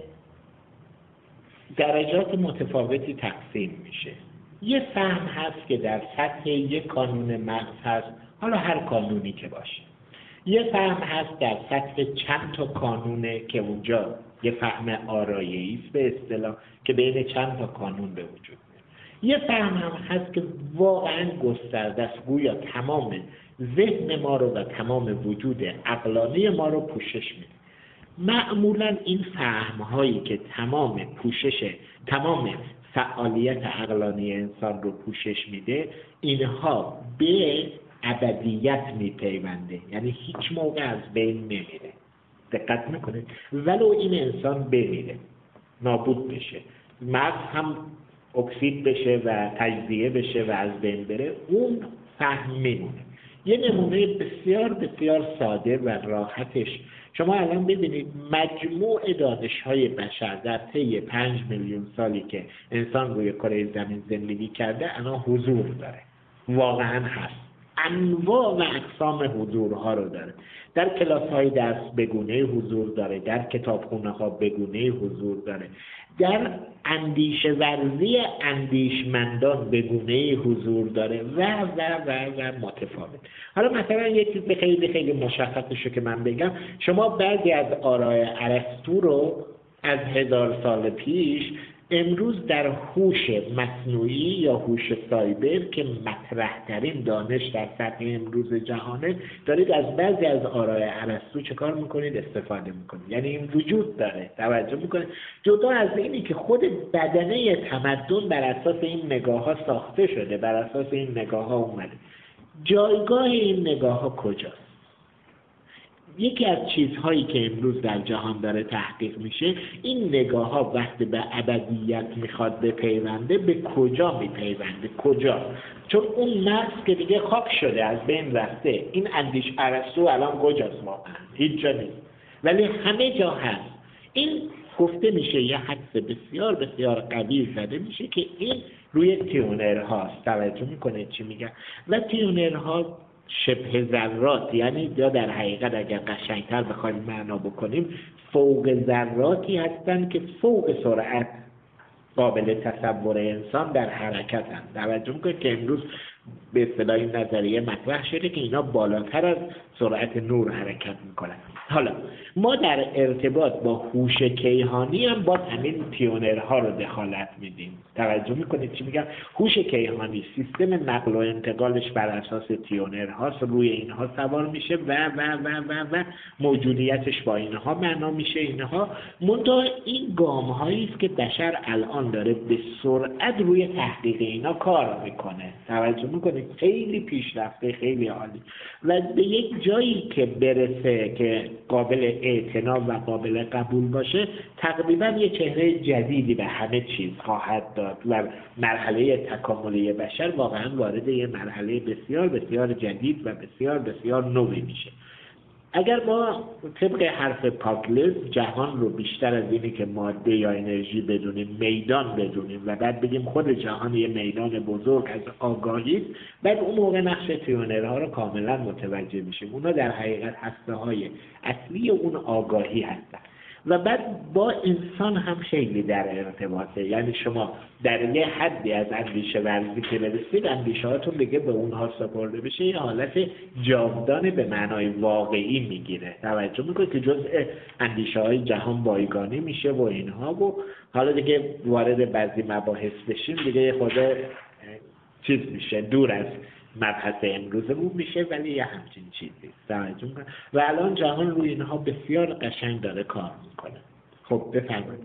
درجات متفاوتی تقسیم میشه. یه فهم هست که در سطح یک کانون مغز هست، حالا هر کانونی که باشه. یه فهم هست در سطح چند تا کانونه که اونجا یه فهم آرایه‌ای است به اصطلاح که بین چند تا کانون به وجود میاد. یه فهم هم هست که واقعا گسترده است، گویا تمام ذهن ما رو و تمام وجود عقلانی ما رو پوشش میده. معمولا این فهم‌هایی که تمام پوشش تمام فعالیت عقلانی انسان رو پوشش میده، اینها به ابدیت میپیونده، یعنی هیچ موقع از بین نمیره. دقت میکنه ولو این انسان بمیره، نابود بشه، مغز هم اکسید بشه و تجزیه بشه و از بین بره، اون فهم میمونه. یه نمونه بسیار بسیار ساده و راحتش، شما الان ببینید مجموع دانش‌های بشر در طی پنج میلیون سالی که انسان روی کره زمین زندگی کرده الان حضور داره، واقعا هست، انواع و اقسام حضورها رو داره. در کلاس‌های درس بگونه حضور داره، در کتابخونه‌ها بگونه حضور داره، در اندیشه ورزی اندیشمندان بگونه حضور داره و و و و متفاوت. حالا مثلا یک چیز خیلی خیلی مشخصشه که من بگم، شما بعضی از آراء ارسطو رو از هزار سال پیش امروز در هوش مصنوعی یا هوش سایبر که مطرح ترین دانش در سطح امروز جهانه، دارید از بعضی از آراء ارسطو چه کار میکنید؟ استفاده میکنید. یعنی این وجود داره، توجه میکنید. جدا از اینی که خود بدنه تمدن بر اساس این نگاه ها ساخته شده، بر اساس این نگاه ها اومده. جایگاه این نگاه ها کجاست؟ یکی از چیزهایی که امروز در جهان داره تحقیق میشه، این نگاه ها وقتی به ابدیت میخواد بپیونده، به کجا میپیونده؟ کجا؟ چون اون مغز که دیگه خاک شده، از بین رفته. این اندیش ارسطو الان کجاست؟ واقعا هیچ جا نیست، ولی همه جا هست. این گفته میشه، یه حدس بسیار بسیار قوی زده میشه که این روی تیونرهاست. توجه میکنه چی میگن؟ و تیونرها شبه ذرات، یعنی یا در حقیقت اگر قشنگتر بخوایم معنا بکنیم، فوق ذراتی هستند که فوق سرعت قابل تصور انسان در حرکت هستند. توجه میکنید که امروز به اصطلاح این نظریه مطرح شده که اینا بالاتر از سرعت نور حرکت میکنن. حالا ما در ارتباط با هوش کیهانی هم با همین پیونرها رو دخالت میدیم. توجه میکنید چی میگم؟ هوش کیهانی سیستم نقل و انتقالش بر اساس پیونرهاست، روی اینها سوار میشه و و و و و موجودیتش با اینها معنا میشه. اینها منتها این گام هایی است که بشر الان داره به سرعت روی تحقیق اینا کار میکنه. توجه میکنید؟ خیلی پیشرفته، خیلی عالی، و به یک جایی که برسه که قابل اعتنا و قابل قبول باشه، تقریبا یه چهره جدیدی به همه چیز خواهد داد و مرحله تکاملی بشر واقعا وارد یه مرحله بسیار بسیار جدید و بسیار بسیار نوی میشه. اگر ما طبق حرف پاکلز جهان رو بیشتر از اینی که ماده یا انرژی بدونیم، میدان بدونیم و بعد بگیم خود جهان یه میدان بزرگ از آگاهی است، بعد اون موقع نقش پیونرها رو کاملا متوجه میشیم. اونا در حقیقت هسته های اصلی اون آگاهی هستن و بعد با انسان هم خیلی در ارتباطه. یعنی شما در یه حدی از اندیشه ورزی که برسید، اندیشه هاتون دیگه به اونها سپرده بشه، یه حالت جاودانه به معنای واقعی میگیره. توجه میکنید که جزء اندیشه های جهان بایگانی میشه و اینها، و حالا دیگه وارد بعضی مباحث بشیم دیگه خود چیز میشه، دور از مبحث امروزمون میشه، ولی یه همچین چیزی توجه میکنه و الان جهان روی اینها بسیار قشنگ داره کار میکنه. خب بفرمایید.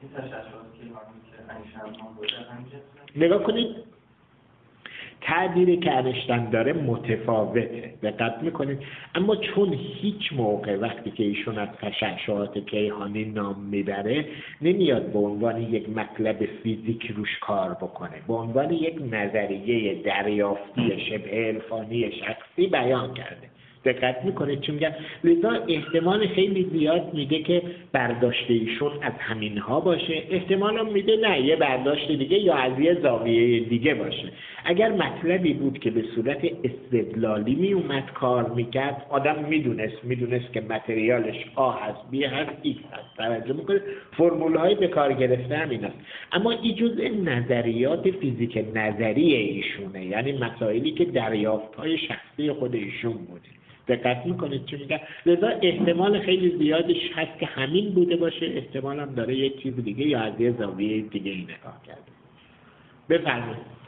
نگاه کنید، تعبیری که انشتین داره متفاوته، دقت میکنید، اما چون هیچ موقع وقتی که ایشون از تشعشعات کیهانی نام میبره نمیاد به عنوان یک مطلب فیزیک روش کار بکنه، به عنوان یک نظریه دریافتی شبه عرفانی شخصی بیان کرده. دقت میکنید چی میگم؟ لذا احتمال خیلی زیاد میده که برداشت ایشون از همینها باشه، احتمال هم میده نه یه برداشت دیگه یا از یه زاویه دیگه باشه. اگر مطلبی بود که به صورت استدلالی میومد کار میکرد، آدم میدونست میدونست که متریالش آ هست بی هست ایکس هست، توجه میکنه فرمول های به کار گرفته هم این هست. اما این جزء نظریات فیزیک نظری ایشونه، یعنی مسائلی که دریافت های شخصی خود ایشون بوده. دقت میکنید چی میگم؟ لذا احتمال خیلی زیادش هست که همین بوده باشه، احتمال هم داره یک چیز دیگه یا از یه زاویه دیگه ای نگاه کرده. بفرمایید.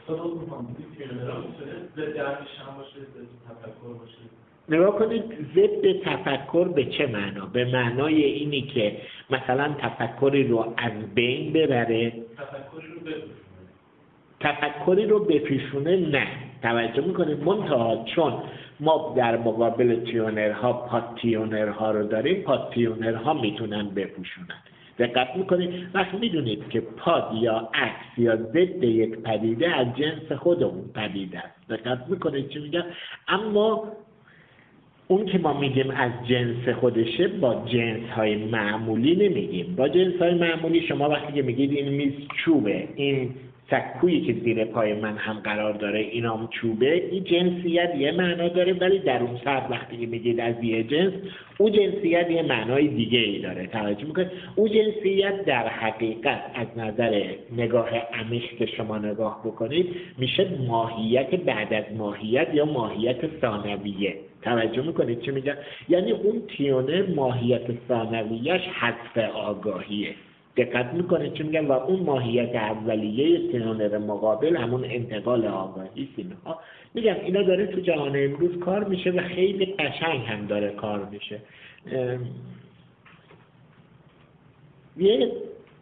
نگاه کنید ضد تفکر به چه معنا؟ به معنای اینی که مثلا تفکری رو از بین ببره، تفکری رو بپیشونه. نه، توجه میکنید منتها چون ما در مقابل تیونرها پاتیونرها رو داریم، پاتیونرها میتونن بپوشونن. دقت میکنید وقت میدونید که پاد یا عکس یا ضد یک پدیده از جنس خود اون پدیده است. دقت میکنید چی میگم؟ اما اون که ما میگیم از جنس خودشه با جنس های معمولی نمیگیم. با جنس های معمولی شما وقتی که میگید این میز چوبه، این سکویی که زیر پای من هم قرار داره اینام چوبه، این جنسیت یه معنا داره، ولی در اون سر وقتی که میگید از یه جنس، اون جنسیت یه معنای دیگه ای داره. توجه میکنید اون جنسیت در حقیقت از نظر نگاه عمیق که شما نگاه بکنید میشه ماهیت بعد از ماهیت یا ماهیت ثانویه. توجه میکنید چی میگم؟ یعنی اون تیونر ماهیت ثانویه‌اش حذف آگاهیه. دقت میکنید چی میگم؟ و اون ماهیت اولیه تیونر مقابل همون انتقال آگاهی اینها میگم اینا داره تو جهان امروز کار میشه و خیلی قشنگ هم داره کار میشه. یه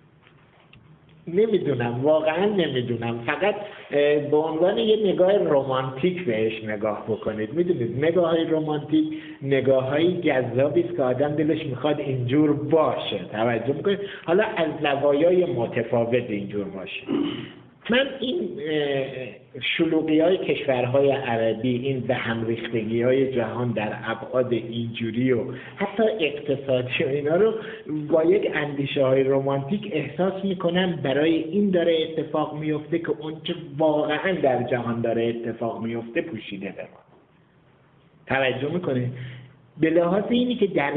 نمیدونم واقعا نمیدونم، فقط به عنوان یه نگاه رمانتیک بهش نگاه بکنید. میدونید نگاه های رمانتیک نگاه های جذابی است که آدم دلش میخواد اینجور باشه. توجه میکنید؟ حالا از زوایای متفاوت اینجور باشه. من این شلوغی های کشورهای عربی، این به هم ریختگی های جهان در ابعاد اینجوری و حتی اقتصادی و اینا رو با یک اندیشه های رمانتیک احساس میکنم برای این داره اتفاق میفته که اون که واقعا در جهان داره اتفاق میفته پوشیده بمانه. توجه میکنید؟ به لحاظ اینی که در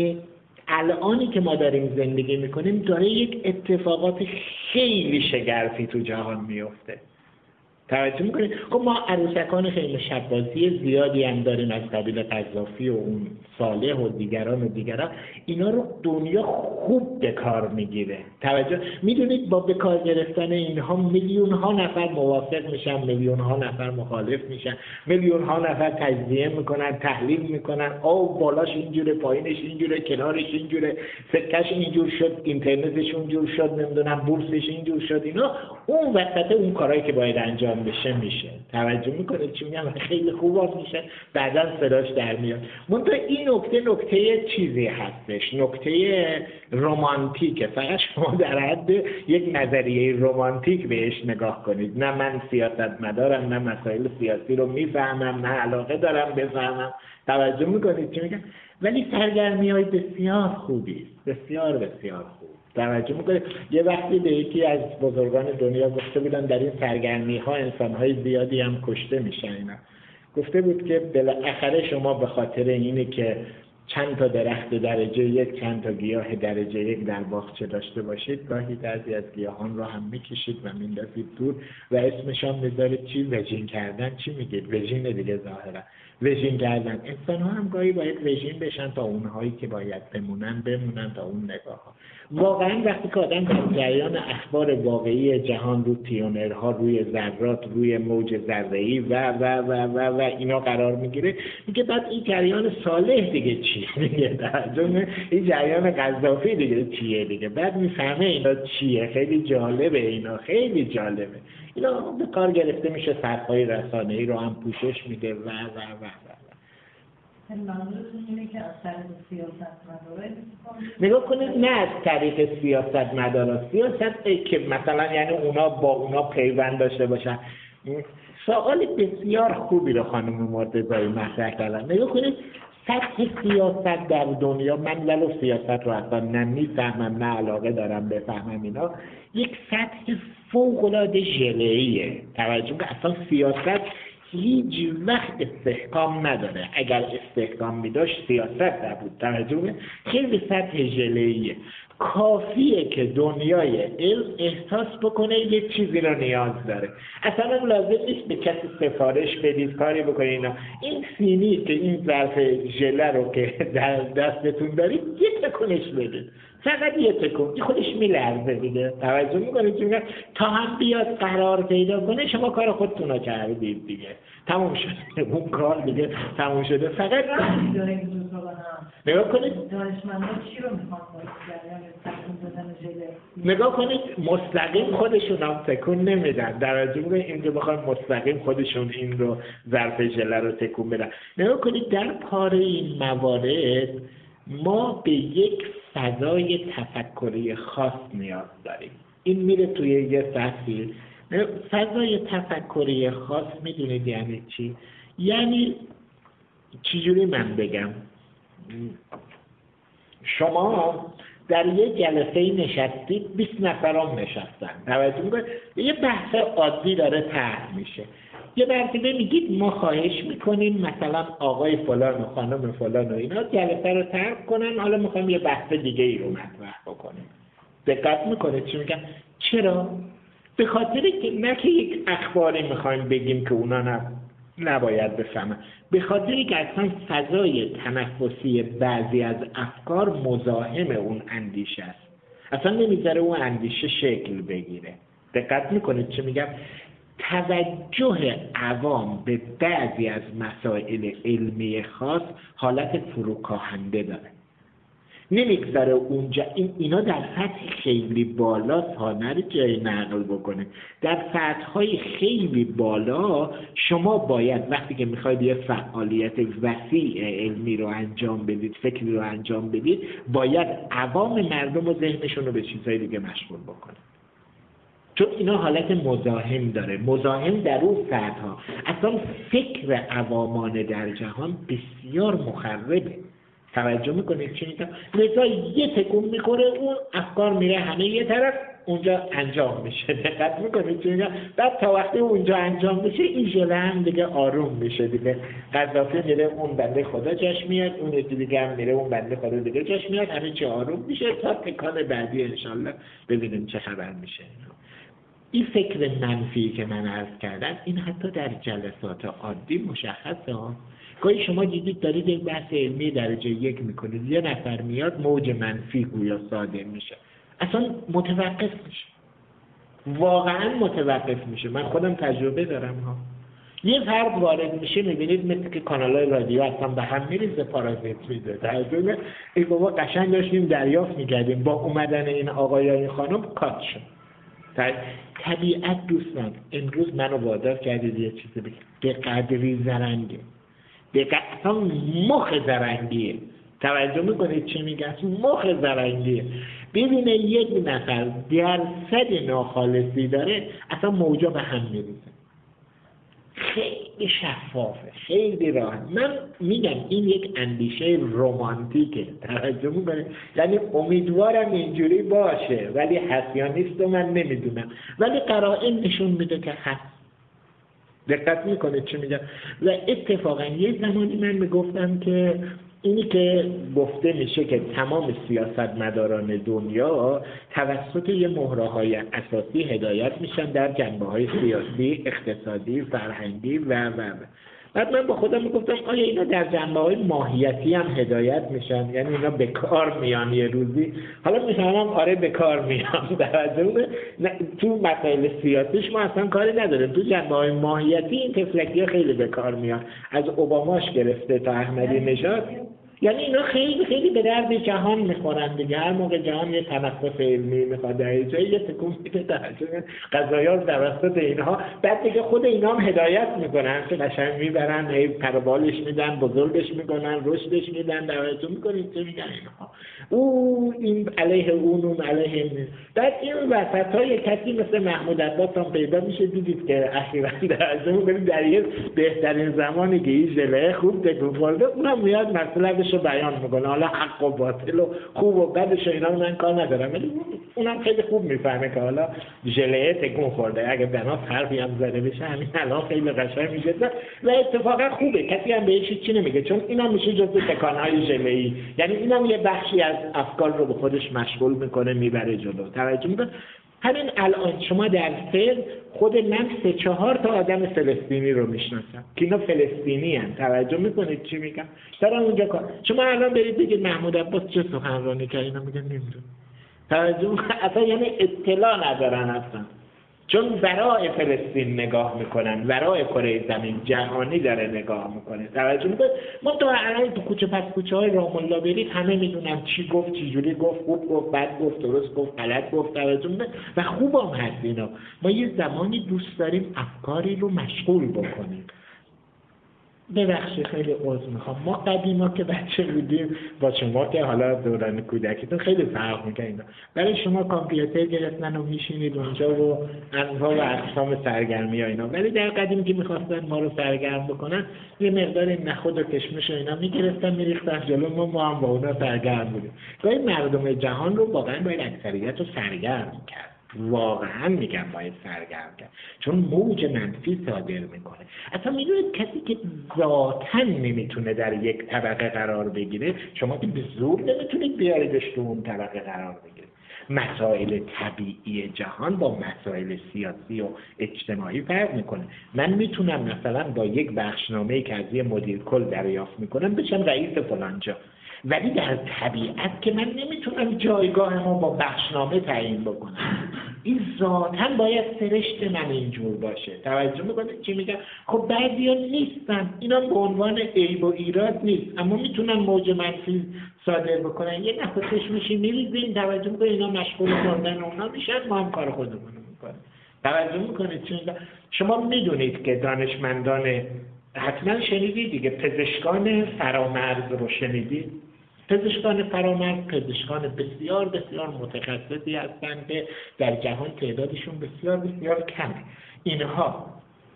الانی که ما داریم زندگی میکنیم داره یک اتفاقات خیلی شگرفی تو جهان میفته. توجه میکنید؟ خب ما عروسکان خیلی شبازی زیادی هم داریم از قبیل قذافی و اون صالح و دیگران و دیگران، اینا رو دنیا خوب به کار میگیره. توجه میدونید با به کار گرفتن اینها میلیون ها نفر موافق میشن، میلیون ها نفر مخالف میشن، میلیون ها نفر تجزیه میکنن، تحلیل میکنن، آو بالاش اینجوره، پایینش اینجوره، کنارش اینجوره، سکش اینجور شد، اینترنتش اونجور شد، نمیدونم بورسش اینجور شد. اینا اون وسط اون کارهایی که باید انجام بشه میشه. توجه میکنید چی میگم؟ خیلی خوب میشه، بعداً صداش در میاد. منتها این نکته نکته چیزی هستش، نکته رمانتیکه. فقط شما در حد یک نظریه رمانتیک بهش نگاه کنید. نه من سیاست مدارم، نه مسائل سیاسی رو میفهمم، نه علاقه دارم بفهمم. توجه میکنید چی میگم؟ ولی سرگرمی‌های بسیار خوبی، بسیار بسیار خوب. توجه میکنید؟ یه وقتی به یکی از بزرگان دنیا گفته بودن در این سرگرمی‌ها انسان‌های زیادی هم کشته میشن. اینا گفته بود که بالاخره شما به خاطر اینه که چند تا درخت درجه یک، چند تا گیاه درجه یک در باغچه داشته باشید، گاهی بعضی از گیاهان رو هم میکشید و میندازید دور و اسمشان میذارید چی؟ وژین کردن. چی میگید؟ وژین دیگه ظاهرا وژین کردن. انسان ها هم گاهی باید وژین بشن تا اونهایی که باید بمونن بمونن، تا اون نگاه ها. واقعا وقتی که آدم در جریان اخبار واقعی جهان رو تیونرها، روی ذرات، روی موج ذره‌ای و و و و و اینا قرار میگیره، میگه بعد این جریان صالح دیگه چیه دیگه، در این جریان قذافی دیگه چیه دیگه، بعد میفهمه اینا چیه. خیلی جالبه، اینا خیلی جالبه. اینا به کار گرفته میشه، سطح‌های رسانه‌ای رو هم پوشش میده و و و و منظورتون اینه که از طریق سیاست مداره نگاه کنید؟ نه از طریق سیاست مداره. سیاست که مثلا یعنی اونا با اونا پیوند داشته باشن. سوال بسیار خوبی رو خانم مرتضایی مطرح کردن. نگاه کنید سطح سیاست در دنیا، من ولو سیاست رو اصلا نه میفهمم نه علاقه دارم بفهمم اینا، یک سطح فوق‌العاده ژله‌ایه. توجه که اصلا سیاست هیچ وقت استحکام نداره. اگر استحکام می‌داشت سیاست نبود. توجه خیلی سطح ژله‌ایه. کافیه که دنیای علم احساس بکنه یه چیزی رو نیاز داره. اصلا لازم نیست به کسی سفارش بدید کاری بکنید اینا. این سینی که این ظرف ژله رو که در دستتون دارید یه تکونش بدید، فقط یه تکون، خودش میلرزه دیگه. توجه میکنید چی میگم؟ تا هم بیاد قرار پیدا کنه شما کار خودتون رو کردید دیگه، تموم شده اون کار دیگه تموم شده. فقط نگاه کنید دانشمندا چی رو میخوان کنید؟ نگاه کنید مستقیم خودشون هم تکون نمیدن. در واقع این که بخوان مستقیم خودشون این رو ظرف ژله رو تکون بدن. نگاه کنید در پاره این موارد ما به یک فضای تفکری خاص نیاز داریم. این میره توی یه سطحی فضای تفکری خاص. میدونید یعنی چی؟ یعنی چجوری من بگم؟ شما در یه جلسه نشستید، بیست نفر هم نشستن. توجه میکنید یه بحث عادی داره طرح میشه. یه مرتبه میگید ما خواهش میکنیم مثلا آقای فلان و خانم فلان و اینا جلسه رو ترک کنن، حالا میخوایم یه بحث دیگه ای رو مطرح بکنیم. دقت میکنید چی میگم؟ چرا؟ به خاطر که نه که یک اخباری میخوایم بگیم که اونا نه نباید بفهمن، به خاطری که اصلا فضای تنفسی بعضی از افکار مزاحم اون اندیشه است، اصلا نمیذاره اون اندیشه شکل بگیره. دقت میکنید چی میگم؟ توجه عوام به بعضی از مسائل علمی خاص حالت فروکاهنده داره، نمیگذاره اونجا. این اینا در سطح خیلی بالا ها، نری جایی نقل بکنه. در سطح های خیلی بالا شما باید وقتی که میخواید یه فعالیت وسیع علمی رو انجام بدید، فکری رو انجام بدید، باید عوام مردم و ذهنشون رو به چیزهای دیگه مشغول بکنه، چون اینا حالت مزاحم داره. مزاحم در اون سطح ها. اصلا فکر عوامانه در جهان بسیار مخربه. توجه میکنید چی میگم؟ لذا یه تکون میخوره اون افکار میره همه یه طرف، اونجا انجام میشه. دقت میکنید چی میگم؟ بعد تا وقتی اونجا انجام میشه این ژله هم دیگه آروم میشه دیگه. قذافی میره اون بنده خدا جاش میاد، اون یکی دیگه هم میره اون بنده خدا دیگه جاش میاد، همه چی آروم میشه تا تکان بعدی انشالله ببینیم چه خبر میشه. این فکر منفی که من عرض کردم این حتی در جلسات عادی مشخصه ها. گاهی شما دیدید دارید یک بحث علمی درجه یک میکنید، یه نفر میاد موج منفی گویا صادر میشه، اصلا متوقف میشه، واقعا متوقف میشه. من خودم تجربه دارم ها. یه فرد وارد میشه میبینید مثل که کانالای رادیو اصلا به هم میریزه، پارازیت میده. درجه ای بابا قشنگ داشتیم دریافت میکردیم، با اومدن این آقای یا این خانم کات شد. طبیعت دوستان امروز منو وادار کردید یه چیزی بگم، به قدری زرنگه، به قدر مخ زرنگیه. توجه میکنید چی میگم؟ مخ زرنگیه. ببینه یک نفر درصد ناخالصی داره اصلا موجا به هم میریزه. خیلی شفافه، خیلی راحت. من میگم این یک اندیشه رمانتیکه. توجه میکنید؟ یعنی امیدوارم اینجوری باشه ولی هست یا نیست و من نمیدونم، ولی قرائن نشون میده که هست. دقت میکنید چی میگم؟ و اتفاقا یه زمانی من میگفتم که اینی که گفته میشه که تمام سیاستمداران دنیا توسط یه مهره‌های اساسی هدایت میشن در جنبه‌های سیاسی، اقتصادی، فرهنگی و و بعد من با خودم میگفتم آیا اینا در جنبه‌های ماهیتی هم هدایت میشن؟ یعنی اینا به کار میان یه روزی؟ حالا میفهمم آره به کار میان. در تو مسائل سیاسیش ما اصلا کاری نداریم، تو جنبه‌های ماهیتی این تفلکی‌ها خیلی به کار میان. از اوباماش گرفته تا احمدی نژاد یعنی اینا خیلی خیلی به درد جهان میخورن دیگه. هر موقع جهان یه تنفس علمی میخواد در جایی یه تکون میده توجه قضایا رو توسط اینها، بعد دیگه خود اینا هم هدایت میکنن که قشنگ میبرن هی پروبالش میدن، بزرگش میکنن، رشدش میدن، توجه میکنید چه میگن اینها، او این علیه اون اون علیه این. بعد این وسطای کسی مثل محمود عباس هم پیدا میشه، دیدید که اخیراً توجه میکنید در یه بهترین زمانی که این ژله خوب تکون خورده اونم میاد مطلبش رو بیان میکنه، حالا حق و باطل و خوب و بدش و اینا من کار ندارم، ولی اونم خیلی خوب میفهمه که حالا ژله تکون خورده، اگه بنا حرفی هم زده بشه همین الان خیلی قشنگ میشه و اتفاقا خوبه، کسی هم بهش چی نمیگه، چون اینم میشه جزء تکانهای ژله‌ای، یعنی اینم یه بخشی از افکار رو به خودش مشغول میکنه میبره جلو. توجه میکنه همین الان شما در فیلم خود من سه چهار تا آدم فلسطینی رو میشناسم که اینا فلسطینی هستند. توجه میکنید چی میگم؟ دارم اونجا کار. شما الان برید بگید محمود عباس چه سخنرانی کرد، اینا میگن نمیدونم. توجه اصلا یعنی اطلاع ندارن اصلا، چون برای فلسطین نگاه میکنن، برای کره زمین جهانی داره نگاه میکنه. توجه میکنه ما تو الان تو کوچه پس کوچه های رام الله برید همه میدونن چی گفت، چی جوری گفت، خوب گفت، بد گفت، درست گفت، غلط گفت. توجه میکنه و خوبم هست اینا. ما یه زمانی دوست داریم افکاری رو مشغول بکنیم. ببخشید خیلی عذر میخوام، ما قدیما که بچه بودیم با شما که حالا دوران کودکیتون خیلی فرق میکنه اینا. برای شما کامپیوتر گرفتن و میشینید اونجا و انواع و اقسام سرگرمی ها اینا، ولی در قدیم که میخواستن ما رو سرگرم بکنن یه مقدار نخود و کشمش و اینا میگرفتن میریختن جلو ما، ما هم با اونا سرگرم بودیم. گاهی مردم جهان رو واقعا باید اکثریت رو سرگرم کرد، واقعا میگم باید سرگرم کرد، چون موج منفی صادر میکنه. اصلا میدونید کسی که ذاتاً نمیتونه در یک طبقه قرار بگیره، شما که به زور نمیتونید بیاریدش تو اون طبقه قرار بگیره. مسائل طبیعی جهان با مسائل سیاسی و اجتماعی فرق میکنه. من میتونم مثلا با یک بخشنامه‌ای که از یه مدیر کل دریافت میکنم بشم رئیس فلانجا، ولی در طبیعت که من نمیتونم جایگاهمو با بخشنامه تعیین بکنم. این ذاتاً باید سرشت من اینجور باشه. توجه میکنید چی میگم؟ خب بعضیا نیستن، اینا به عنوان عیب و ایراد نیست، اما میتونن موج منفی صادر بکنن. یه نفسش میشی میریزیم، توجه میکنید اینا مشغول کردن اونا میشن، ما هم کار خودمون رو میکنیم. توجه میکنید چی میگم؟ شما میدونید که دانشمندان حتما شنیدید دیگه، پزشکان فرامرز رو شنیدید؟ پزشکان فرامرز پزشکان بسیار بسیار متخصصی هستند که در جهان تعدادشون بسیار بسیار کمه. اینها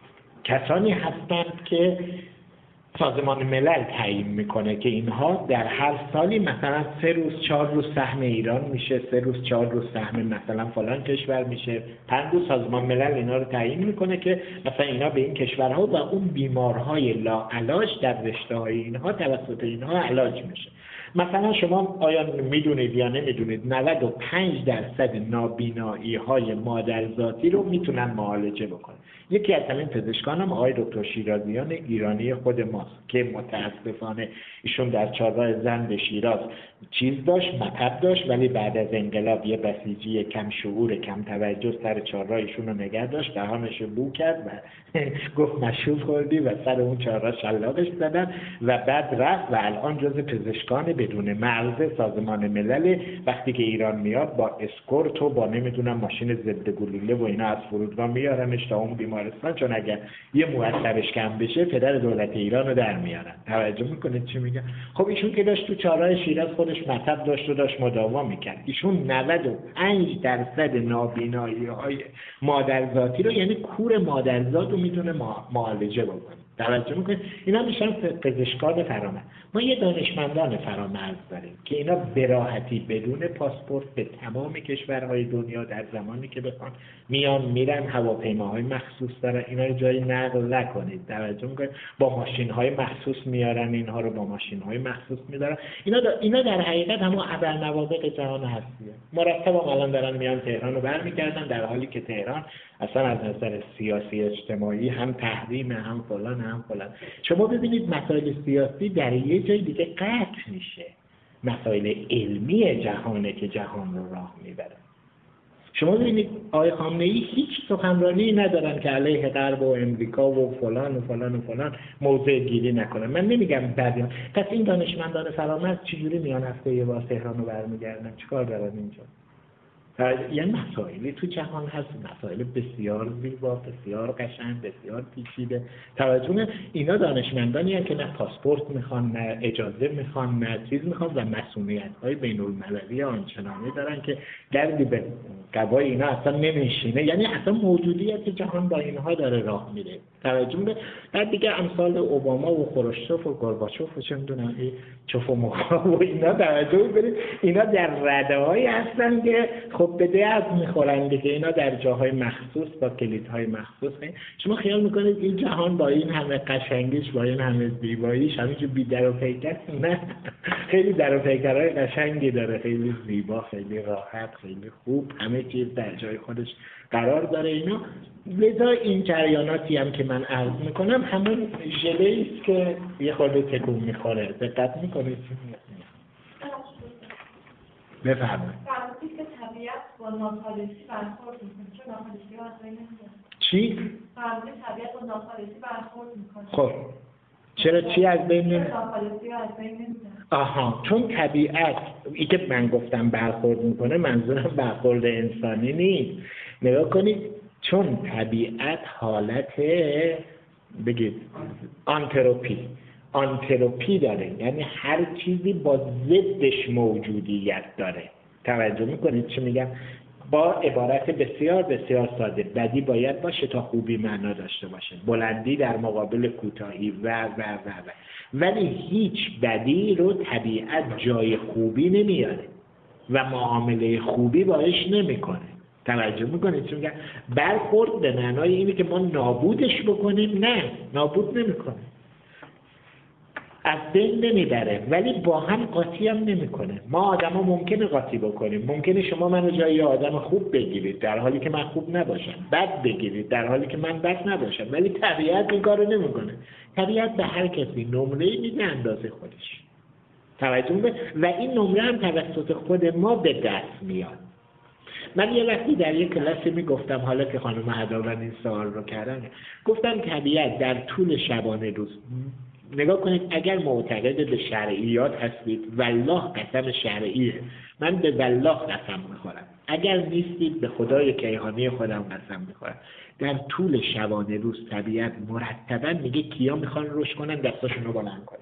کسانی هستند که سازمان ملل تعیین میکنه که اینها در هر سالی مثلا سه روز چهار روز سهم ایران میشه، سه روز چهار روز سهم مثلا فلان کشور میشه، پنج روز سازمان ملل اینا رو تعیین میکنه که مثلا اینا به این کشورها و اون بیمارهای لاعلاج در رشته‌های اینها توسط اینها علاج میشه. مثلا شما آیا میدونید یا نمیدونید نود و پنج درصد نابینایی های مادرزادی رو میتونن معالجه بکنن. یکی از همین پزشکان هم آقای دکتر شیرازیان ایرانی خود ماست که متاسفانه ایشون در چهارراه زن به شیراز چیز داشت، مطب داشت، ولی بعد از انقلاب یه بسیجی کم شعور کم توجه سر چهارراه ایشون رو نگه داشت، دهانش رو بو کرد و گفت مشروب خوردی و سر اون چهارراه شلاقش زدن و بعد رفت و الان جز پزشکان بدون مرز سازمان ملل. وقتی که ایران میاد با اسکورت و با نمیدونم ماشین ضد گلوله و اینا از فرودگاه میارنش تا اون بیمارستان، چون اگر یه مرتبش کم بشه پدر دولت ایران رو در میارن. توجه میکنید چی میگم؟ خب ایشون که داشت تو چهارراه شیراز خودش مطب داشت و داشت مداوا میکرد، ایشون نود و پنج درصد نابینایی های مادرزادی رو، یعنی کور مادرزاد رو میتونه معالجه بکنه. توجه میکنید؟ اینا میشن پزشکان فرامرز. ما یه دانشمندان فرامرز داریم که اینا به راحتی بدون پاسپورت به تمام کشورهای دنیا در زمانی که بخوان میان میرن، هواپیماهای مخصوص دارن، اینا رو جایی نقل نکنید. توجه میکنید؟ با ماشین‌های مخصوص میارن، اینها رو با ماشین‌های مخصوص میدارن. اینا دا اینا در حقیقت همون ابرنوابق جهان هستیه. مرتب هم الان دارن میان تهران رو برمیگردن، در حالی که تهران اصلا از نظر سیاسی اجتماعی هم تحریم، هم فلان هم فلان. شما ببینید مسائل سیاسی در یه جای دیگه قطع میشه، مسائل علمی جهانه که جهان رو راه میبره. شما ببینید آقای خامنه‌ای هیچ سخنرانی ندارن که علیه غرب و امریکا و فلان و فلان و فلان موضع گیری نکنن. من نمیگم بدیان، پس این دانشمندان فرامرز چجوری میان هفته یه بار تهران رو برمیگردن؟ چیکار دارن اینجا؟ یه مسائلی تو جهان هست، مسائل بسیار زیبا، بسیار قشنگ، بسیار پیچیده. توجه اینا دانشمندانی هستند که نه پاسپورت میخوان، نه اجازه میخوان، نه چیز میخوان و مسئولیت‌های بین‌المللی آنچنانی دارن که دردی به قبای اینا اصلا نمیشینه. یعنی اصلا موجودیت جهان با اینها داره راه میره. توجه به بعد دیگه امثال اوباما و خروشچف و گورباچوف و چه میدونم این چوف و مخا و اینا توجه برید اینا در رده‌هایی هستن که خب به درد میخورن دیگه. اینا در جاهای مخصوص با کلیدهای مخصوص. شما خیال میکنید این جهان با این همه قشنگیش، با این همه زیباییش همینجور بی در و پیکر؟ نه، خیلی در و پیکرهای قشنگی داره، خیلی زیبا، خیلی راحت، خیلی خوب، همه چیز در جای خودش قرار داره اینا. لذا این جریاناتی هم که من عرض میکنم همون ژله است که یه خورده تکون میخوره. دقت میکنید؟ بفرمایید. فرضی که طبیعت با ناخالصی برخورد میکنه، چون ناخالصی ها از بین نمیره. چی؟ فرضی طبیعت با ناخالصی برخورد میکنه. خب چرا چی از بین نمیره؟ ناخالصی ها از بین نمیره. آها، چون طبیعت ای که من گفتم برخورد میکنه منظورم برخورد انسانی نیست. نگاه کنید، چون طبیعت حالت بگید آنتروپی آنتروپی داره، یعنی هر چیزی با ضدش موجودیت داره. توجه میکنید چی میگم؟ با عبارت بسیار بسیار ساده، بدی باید باشه تا خوبی معنا داشته باشه، بلندی در مقابل کوتاهی و و و و ولی هیچ بدی رو طبیعت جای خوبی نمیاره و معامله خوبی باش نمیکنه. توجه میکنید چی میگم؟ برخورد به معنای اینه که ما نابودش بکنیم، نه، نابود نمیکنه، از بین نمیبره، ولی با هم قاطی هم نمیکنه. ما آدم ها ممکنه قاطی بکنیم، ممکنه شما منو جای آدم خوب بگیرید در حالی که من خوب نباشم، بد بگیرید در حالی که من بد نباشم، ولی طبیعت این کارو نمیکنه. طبیعت به هر کسی نمره میده اندازه خودش. توجه به و این نمره هم توسط خود ما به دست میاد. من یه وقتی در یک کلاسی میگفتم، حالا که خانم عداوند این سوال رو کردن، گفتم طبیعت در طول شبانه روز، نگاه کنید، اگر معتقد به شرعیات هستید، والله قسم شرعیه، من به والله قسم میخورم، اگر نیستید به خدای کیهانی خودم قسم میخورم، در طول شبانه روز طبیعت مرتبا میگه کیا میخوان رشد کنن دستاشون رو بلند کنن.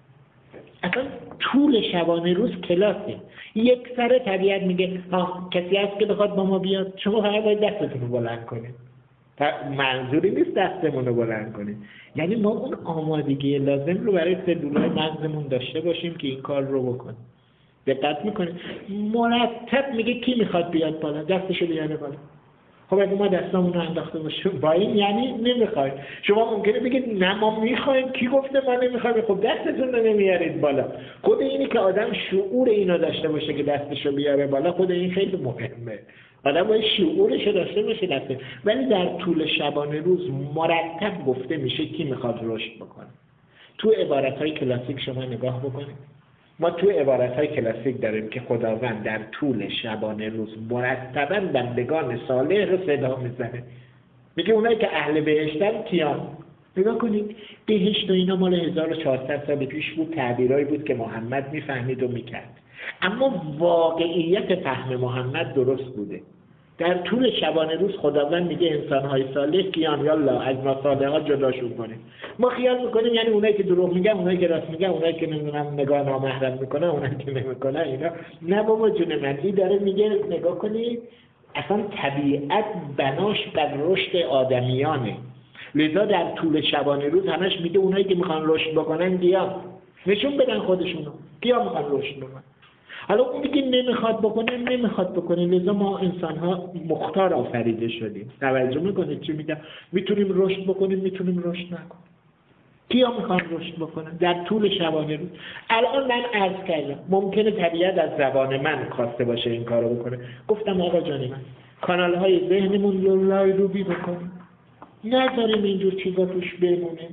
اصلا طول شبانه روز کلاسه، یک سر طبیعت میگه آه کسی هست که بخواد با ما بیاد، شما فقط باید دستتون رو بلند کنید. منظوری نیست دستمون رو بلند کنید، یعنی ما اون آمادگی لازم رو برای سلولای مغزمون داشته باشیم که این کار رو بکنیم. دقت میکنید مرتب میگه کی میخواد بیاد بالا، دستشو بیاره بالا. خب اگه ما دستامون رو انداخته باشیم با این یعنی نمیخواید. شما ممکنه بگید نه ما میخوایم، کی گفته ما نمیخوایم؟ خب دستتون رو نمیارید بالا. خود اینی که آدم شعور اینو داشته باشه که دستشو بیاره بالا، خود این خیلی مهمه. آدم باید شعورش رو داشته باشه دسته. ولی در طول شبانه روز مرتب گفته میشه کی میخواد رشد بکنه. تو عبارت‌های کلاسیک شما نگاه بکنید، ما تو عبارت‌های کلاسیک داریم که خداوند در طول شبانه روز مرتباً بندگان صالح رو صدا میزنه، میگه اونایی که اهل بهشتن کیان. نگاه کنید بهشت و اینا مال هزار و چهارصد سال پیش بود، تعبیرایی بود که محمد میفهمید و میکرد، اما واقعیت فهم محمد درست بوده. در طول شبانه روز خداوند میگه انسان‌های صالح کیان، یالا از ناصالحات جداشون کنیم. ما خیال میکنیم یعنی اونایی که دروغ میگن، اونایی که راست میگن، اونایی که نمیدونم نگاه نامحرم میکنن، اونایی که نمیکنن اینا. نه بابا جون من، این داره میگه نگاه کنید اصلا طبیعت بناش بر رشد آدمیانه، لذا در طول شبانه روز همش میگه اونایی که میخوان رشد بکنن کیان، نشون بدن خودشونو کیا میخوان رشد بکنن. حالا اون دیگه نمیخواد بکنه نمیخواد بکنه، لذا ما انسان ها مختار آفریده شدیم. توجه میکنید چی میگم؟ میتونیم رشد بکنیم، میتونیم رشد نکنیم. کیا میخوان رشد بکنن در طول شبانه روز؟ الان من عرض کردم ممکنه طبیعت از زبان من خواسته باشه این کارو بکنه. گفتم آقا جانی من کانال های ذهنمون رو لای روبی بکنیم، نذاریم اینجور چیزا توش بمونه.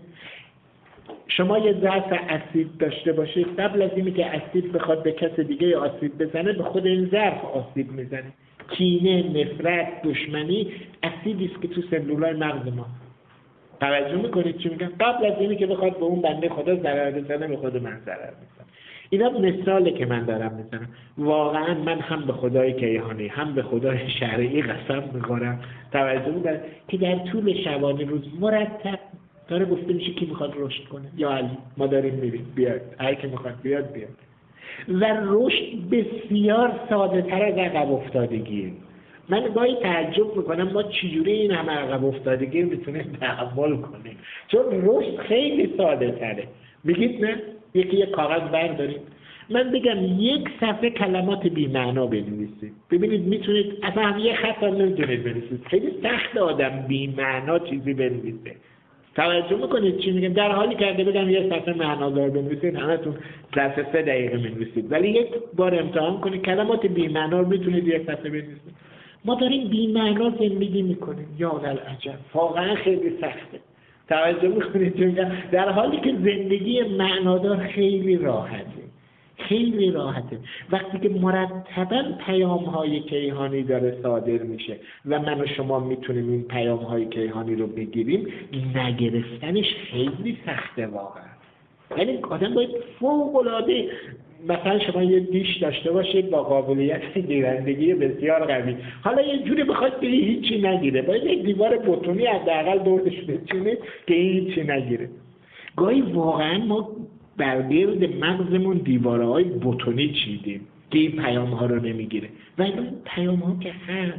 شما یه ضعف اسید داشته باشید، قبل از اینکه اسید بخواد به کس دیگه آسیب بزنه به خود این ضعف آسیب میزنه. کینه، نفرت، دشمنی اسیدی است که تو سلولای مغز ما. توجه میکنید چی میگم؟ قبل از اینی که بخواد به اون بنده خدا ضرر بزنه به خود من ضرر میزنه. اینا مثاله که من دارم میزنم. واقعا من هم به خدای کیهانی هم به خدای شرعی قسم میخورم، توجه میکنید که در طول شبانه روز مرتب داره گفته میشه کی میخواد رشد کنه. یا علی ما داریم میریم، بیاد هر کی میخواد بیاد بیاد. و رشد بسیار ساده تر از عقب افتادگیه. من گاهی تعجب میکنم ما چجوری این همه عقب افتادگی میتونیم تحمل کنیم، چون رشد خیلی ساده تره. بگید نه؟ یکی یک کاغذ بردارید من بگم یک صفحه کلمات بی معنا بنویسید، ببینید میتونید اصلا یه خط هم نمیتونید بنویسید. خیلی سخت آدم بی معنا چیزی بنویسه. توجه میکنید چی میگم؟ در حالی که بگم یه صفحه معنادار بنویسید همتون ظرف سه دقیقه بنویسید، ولی یک بار امتحان کنید کلمات بی معنا رو میتونید یک صفحه بنویسید. ما داریم بی معنا زندگی میکنیم. یا العجب، واقعا خیلی سخته. توجه میکنید چی میگم؟ در حالی که زندگی معنادار خیلی راحته، خیلی راحته. وقتی که مرتباً پیام‌های کیهانی داره صادر میشه و من و شما میتونیم این پیام‌های کیهانی رو بگیریم، نگرفتنش خیلی سخته واقعا. یعنی آدم باید فوق‌العاده، مثلا شما یه دیش داشته باشید با قابلیت گیرندگی بسیار قوی، حالا یه جوری بخواد که هیچی نگیره، باید یک دیوار بتونی حداقل دورش بچینید که هیچی نگیره. گاهی واقعا ما بر گرد مغزمون دیوارهای بتونی چیدیم که این پیام ها رو نمیگیره و این پیام ها که هست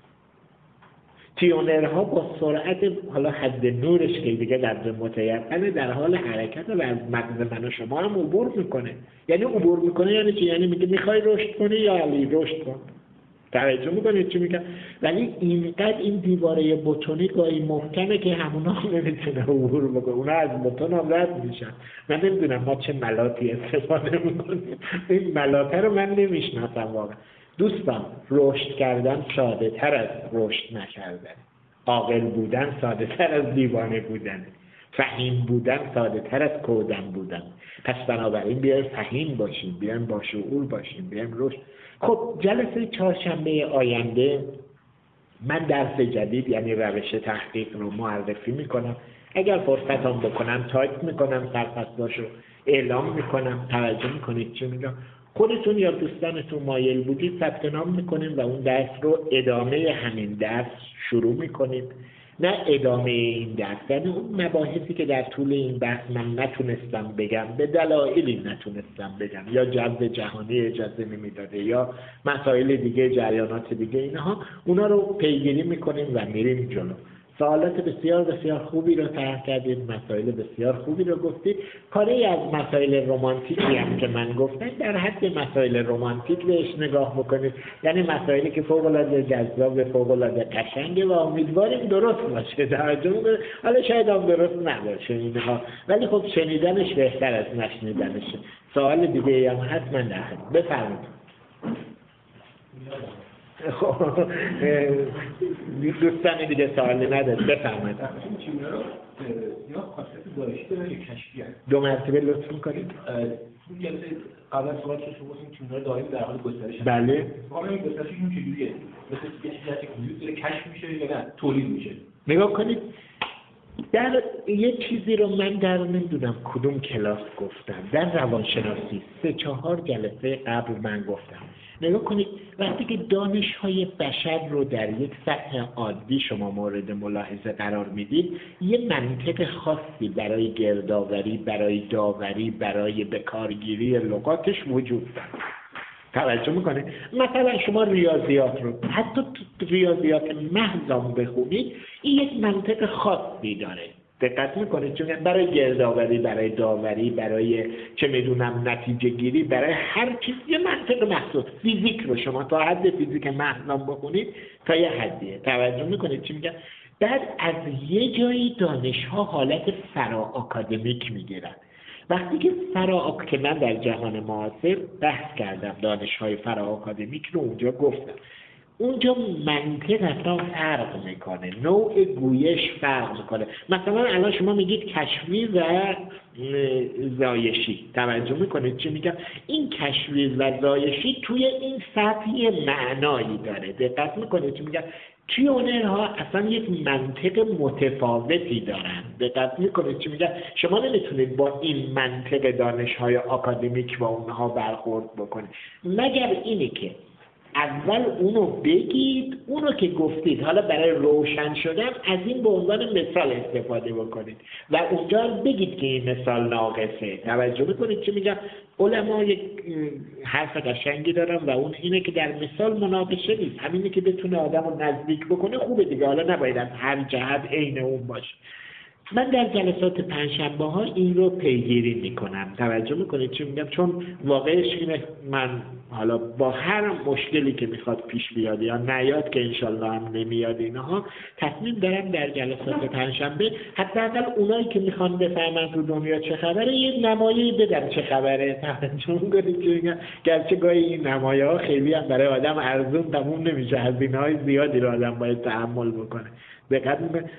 تیونرها با سرعت حالا حد نورش که دیگه قدر متیقنه در حال حرکت و از مغز من و شما هم عبور میکنه. یعنی عبور میکنه یعنی چی؟ یعنی میگه میخوای رشد کنی یا علی رشد کن. توجه میکنید چی میگم؟ ولی اینقدر این دیواره بتونی گاهی محکمه که همونا هم نمیتونه عبور بکنه، اونا از بتون هم رد میشن. من نمیدونم ما چه ملاتی استفاده میکنیم، این ملاته رو من نمیشناسم واقعا. دوستان، رشد کردن ساده تر از رشد نکردن، عاقل بودن ساده تر از دیوانه بودن، فهیم بودن ساده تر از کودن بودن. پس بنابراین بیایم فهیم باشیم، بیایم با شعور باشیم، بیایم رشد. خب جلسه چهارشنبه آینده من درس جدید یعنی روش تحقیق رو معرفی میکنم. اگر فرصت هم بکنم تایپ میکنم، سرفصلاشو اعلام میکنم. توجه میکنید چی میگم؟ خودتون یا دوستانتون مایل بودید ثبت نام میکنیم و اون درس رو ادامه همین درس شروع میکنیم. نه ادامه این درس، یعنی اون مباحثی که در طول این بحث من نتونستم بگم، به دلایلی نتونستم بگم، یا جو جهانی اجازه نمیداده یا مسائل دیگه، جریانات دیگه، اینها اونا رو پیگیری میکنیم و میریم جلو. سوالات بسیار بسیار خوبی رو طرح کردید، مسائل بسیار خوبی رو گفتید. کاری از مسائل رمانتیکی هم که من گفتم در حد مسائل رمانتیک بهش نگاه بکنید، یعنی مسائلی که فوق العاده جذاب، فوق العاده قشنگه و امیدواریم درست باشه. توجه می‌کنید؟ حالا شاید هم درست نباشه اینها، ولی خب شنیدنش بهتر از نشنیدنشه. سوال دیگه هم هست من در حد بفرمایید. دوستان دیگه سوالی نداره بفرمایید. این تیم‌ها رو یا خاصیت دانشی داره یا کشفی هست؟ دو مرتبه لطف می‌کنید. اون جلسه قبل از سوال شما گفتین تیم‌ها دائم در حال گسترش هست. بله. حالا این گسترششون چجوریه؟ مثل یه چیزی هست که وجود داره کشف میشه یا نه تولید میشه؟ نگاه کنید، در یه چیزی رو من در نمیدونم کدوم کلاس گفتم، در روانشناسی سه چهار جلسه قبل من گفتم. نگاه کنید، وقتی که دانش‌های بشر رو در یک سطح عادی شما مورد ملاحظه قرار میدید، یه منطق خاصی برای گردآوری، برای داوری، برای بکارگیری لغاتش وجود داره. توجه میکنه؟ مثلا شما ریاضیات رو، حتی ریاضیات محض هم بخونید، این یک منطق خاصی داره. دقت میکنید؟ چون برای گردآوری، برای داوری، برای چه میدونم نتیجه گیری، برای هر چیز یه منطق مخصوص. فیزیک رو شما تا حد فیزیک محض هم بخونید تا یه حدیه. توجه میکنید چی میگم؟ بعد از یه جایی دانش‌ها حالت فرا آکادمیک میگیرن. وقتی که فرا که من در جهان معاصر بحث کردم، دانش‌های فرا آکادمیک رو اونجا گفتم. اونجا منطق اصلا فرق میکنه، نوع گویش فرق میکنه. مثلا الان شما میگید کشفی و زایشی، توجه میکنید چی میگم؟ این کشفی و زایشی توی این سطحی معنایی داره، دقت میکنید چی میگم؟ تیونرها اصلا یک منطق متفاوتی دارن، دقت میکنید چی میگم؟ شما نمیتونید با این منطق دانش‌های آکادمیک با اونها برخورد بکنید، مگر اینی که اول اونو بگید، اونو که گفتید حالا برای روشن شدن از این به عنوان مثال استفاده بکنید و اونجا بگید که این مثال ناقصه. توجه میکنید چی میگم؟ علما یک حرف قشنگی دارن و اون اینه که در مثال مناقشه نیست، همینه که بتونه آدم رو نزدیک بکنه خوبه دیگه، حالا نباید از هر جهت عین اون باشه. من در جلسات پنجشنبه ها این رو پیگیری میکنم، توجه میکنید چی میگم؟ چون واقعش اینه من حالا با هر مشکلی که میخواد پیش بیاد یا نیاد که انشالله هم نمیاد اینها، تصمیم دارم در جلسات پنجشنبه حداقل اونایی که میخوان بفهمن تو دنیا چه خبره یه نمایه‌ای بدم چه خبره. توجه میکنید چی میگم؟ گرچه گاهی این نمایه ها خیلی هم برای آدم ارزون تموم نمیشه، هزینه‌های زیادی رو آدم باید تحمل بکنه. دقت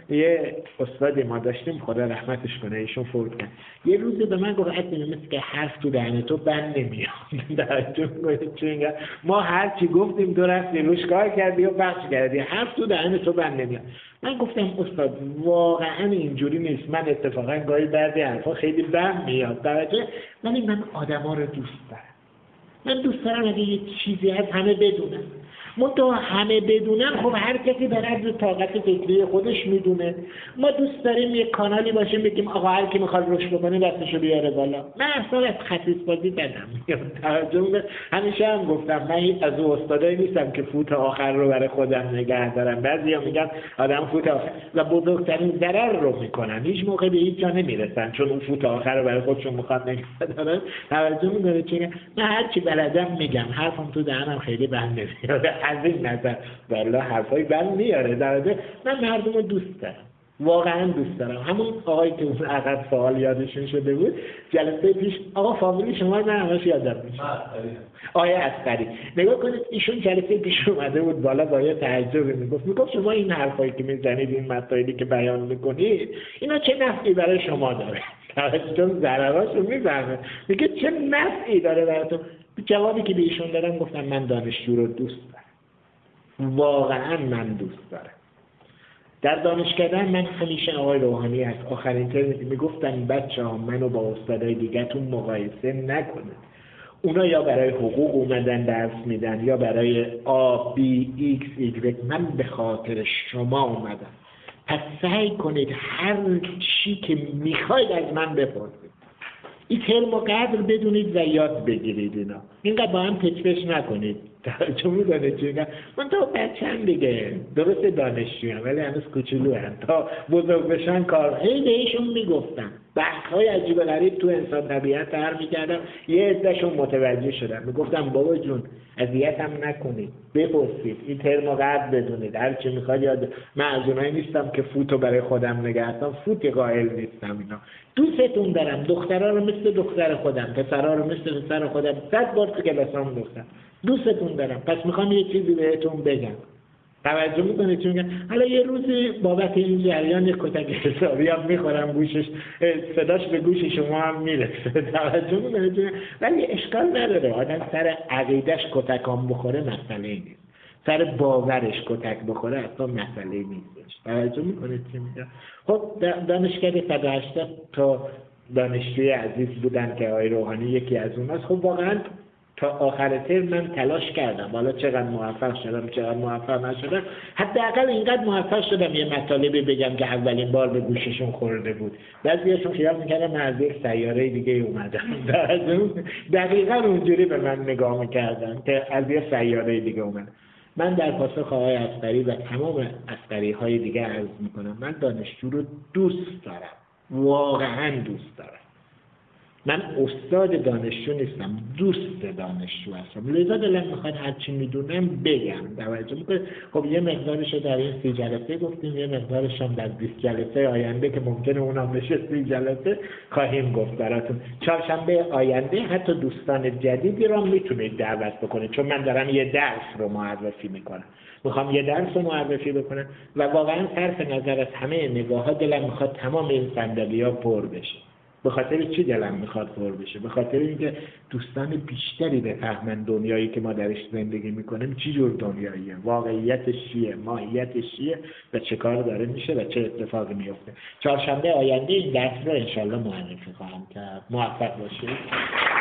یه استادی ما داشتیم خدا رحمتش کنه، ایشون فوت کرد، یه روزی به من گفت اصلا مثل که حرف تو دهن تو بند نمیاد. درجه میگه چی میگه؟ ما هر چی گفتیم تو رفتی روش کار کردی و بخش کردی، حرف تو دهن تو بند نمیاد. من گفتم استاد واقعا اینجوری نیست، من اتفاقا گاهی بعضی حرفا خیلی بند میاد درجه، ولی من آدما رو دوست دارم، من دوست دارم اگه یه چیزی از همه بدونم، منتها همه بدونن خب هر کسی به قدر طاقت فکری خودش میدونه. ما دوست داریم یک کانالی باشه بگیم آقا هر کی میخواد روش بکنه دستشو بیاره بالا. من اصلا از خسیس بازی بدم میاد، توجه. همیشه هم گفتم من از اون استادایی نیستم که فوت آخر رو برای خودم نگه دارم. بعضیا میگن آدم فوت آخر و بزرگترین ضرر رو میکنن، هیچ موقع به هیچ جا نمیرسن چون اون فوت آخر رو برای خودشون میخواد نگه دارن. توجه میکنه چیه؟ من هر چی بلدم میگم، حرفم تو دهنم خیلی بند نمیاد. از این نظر والله حرفای بند میاره درجه. من مردم رو دوست دارم، واقعا دوست دارم. همون آقایی که اون عقب سوال یادشون شده بود جلسه پیش، آقا فامیلی شما رو من همش یادم میشه، آقای عسکری. نگاه کنید ایشون جلسه پیش اومده بود بالا با یه تعجبی میگفت میگفت شما این حرفایی که میزنید، این مسائلی که بیان میکنید، اینا چه نفعی برای شما داره؟ چون ضرراشو میفهمه، میگه چه نفعی داره براتون؟ جوابی که به ایشون دادم گفتم من دانشجو رو دوست دارم، واقعا من دوست دارم. در دانشکده من همیشه آقای روحانی از آخرین ترمی میگفتن بچه ها منو با استادای دیگه‌تون مقایسه نکنید، اونا یا برای حقوق اومدن درس میدن یا برای آ بی ایکس ایگرگ، من به خاطر شما اومدم. پس سعی کنید هر چی که میخواید از من بپرسید، این ترم و قدر بدونید و یاد بگیرید. اینا اینقدر با هم پچپش نکنید. چون میدونه چی میگم؟ من تا بچه هم دیگه درست دانشجوی هم ولی هنوز کوچولو هم، تا بزرگ بشن کار هی بهشون میگفتم، بحث های عجیب غریب تو انسان طبیعت تر میکردم، یه عدهشون متوجه شدم، میگفتم بابا جون اذیت هم نکنید، بپرسید، این ترم و قدر بدونید، هر چی میخواد یاد. من از اونایی نیستم که فوتو برای خودم نگه دارم، فوت قائل نیستم. اینا دوستتون دارم، دخترها رو مثل دختر خودم، پسرها رو مثل پسر خودم، صد بار تو کلاسام گفتم دوستتون دارم. پس میخوام یه چیزی بهتون بگم، توجه میکنید چی میگم؟ حالا یه روزی بابت این جریان یک کتک حسابی هم میخورم، گوشش صداش به گوش شما هم میرسه، توجه میکنید چی میگم؟ ولی اشکال نداره، آدم سر عقیدش کتک هم بخوره مسئله نیست، سر باورش کتک بخوره اصلا مسئله نیستش. توجه میکنید چی میگم؟ خب دانشکده صد و هشتاد تا دانشجوی عزیز بودن که آقای روحانی یکی از اوناست. خب واقعا تا آخر ترم من تلاش کردم، حالا چقدر موفق شدم چقدر موفق نشدم، حداقل اینقدر موفق شدم یه مطالبی بگم که اولین بار به گوششون خورده بود. بعضیاشون خیال میکردم من از یک سیاره دیگه اومدم، دقیقا اونجوری به من نگاه میکردن که از یک سیاره دیگه اومدم. من در پاسخ آقای عسکری و تمام عسکری های دیگه عرض میکنم من دانشجو رو دوست دارم، واقعا دوست دارم. من استاد دانشجو نیستم، دوست دانشجو هستم، لذا دلم میخواد هرچی میدونم بگم. توجه میکنه. خب یه مقدارش رو در این سی جلسه گفتیم، یه مقدارش هم در بیست جلسه آینده که ممکنه اونم بشه سی جلسه خواهیم گفت براتون. چهارشنبه آینده حتی دوستان جدیدی رو میتونید دعوت بکنید، چون من دارم یه درس رو معرفی میکنم، میخوام یه درس رو معرفی بکنم و واقعا صرف نظر از همه نگاه ها دلم میخواد تمام این صندلی ها پر بشه. به خاطر چی دلم میخواد پر بشه؟ به خاطر اینکه دوستان بیشتری بفهمن دنیایی که ما درش زندگی میکنیم چی جور دنیاییه، واقعیتش چیه، ماهیتش چیه و چه کار داره میشه و چه اتفاقی میفته. چهارشنبه آینده این درس رو انشالله معرفی خواهم کرد. موفق باشید.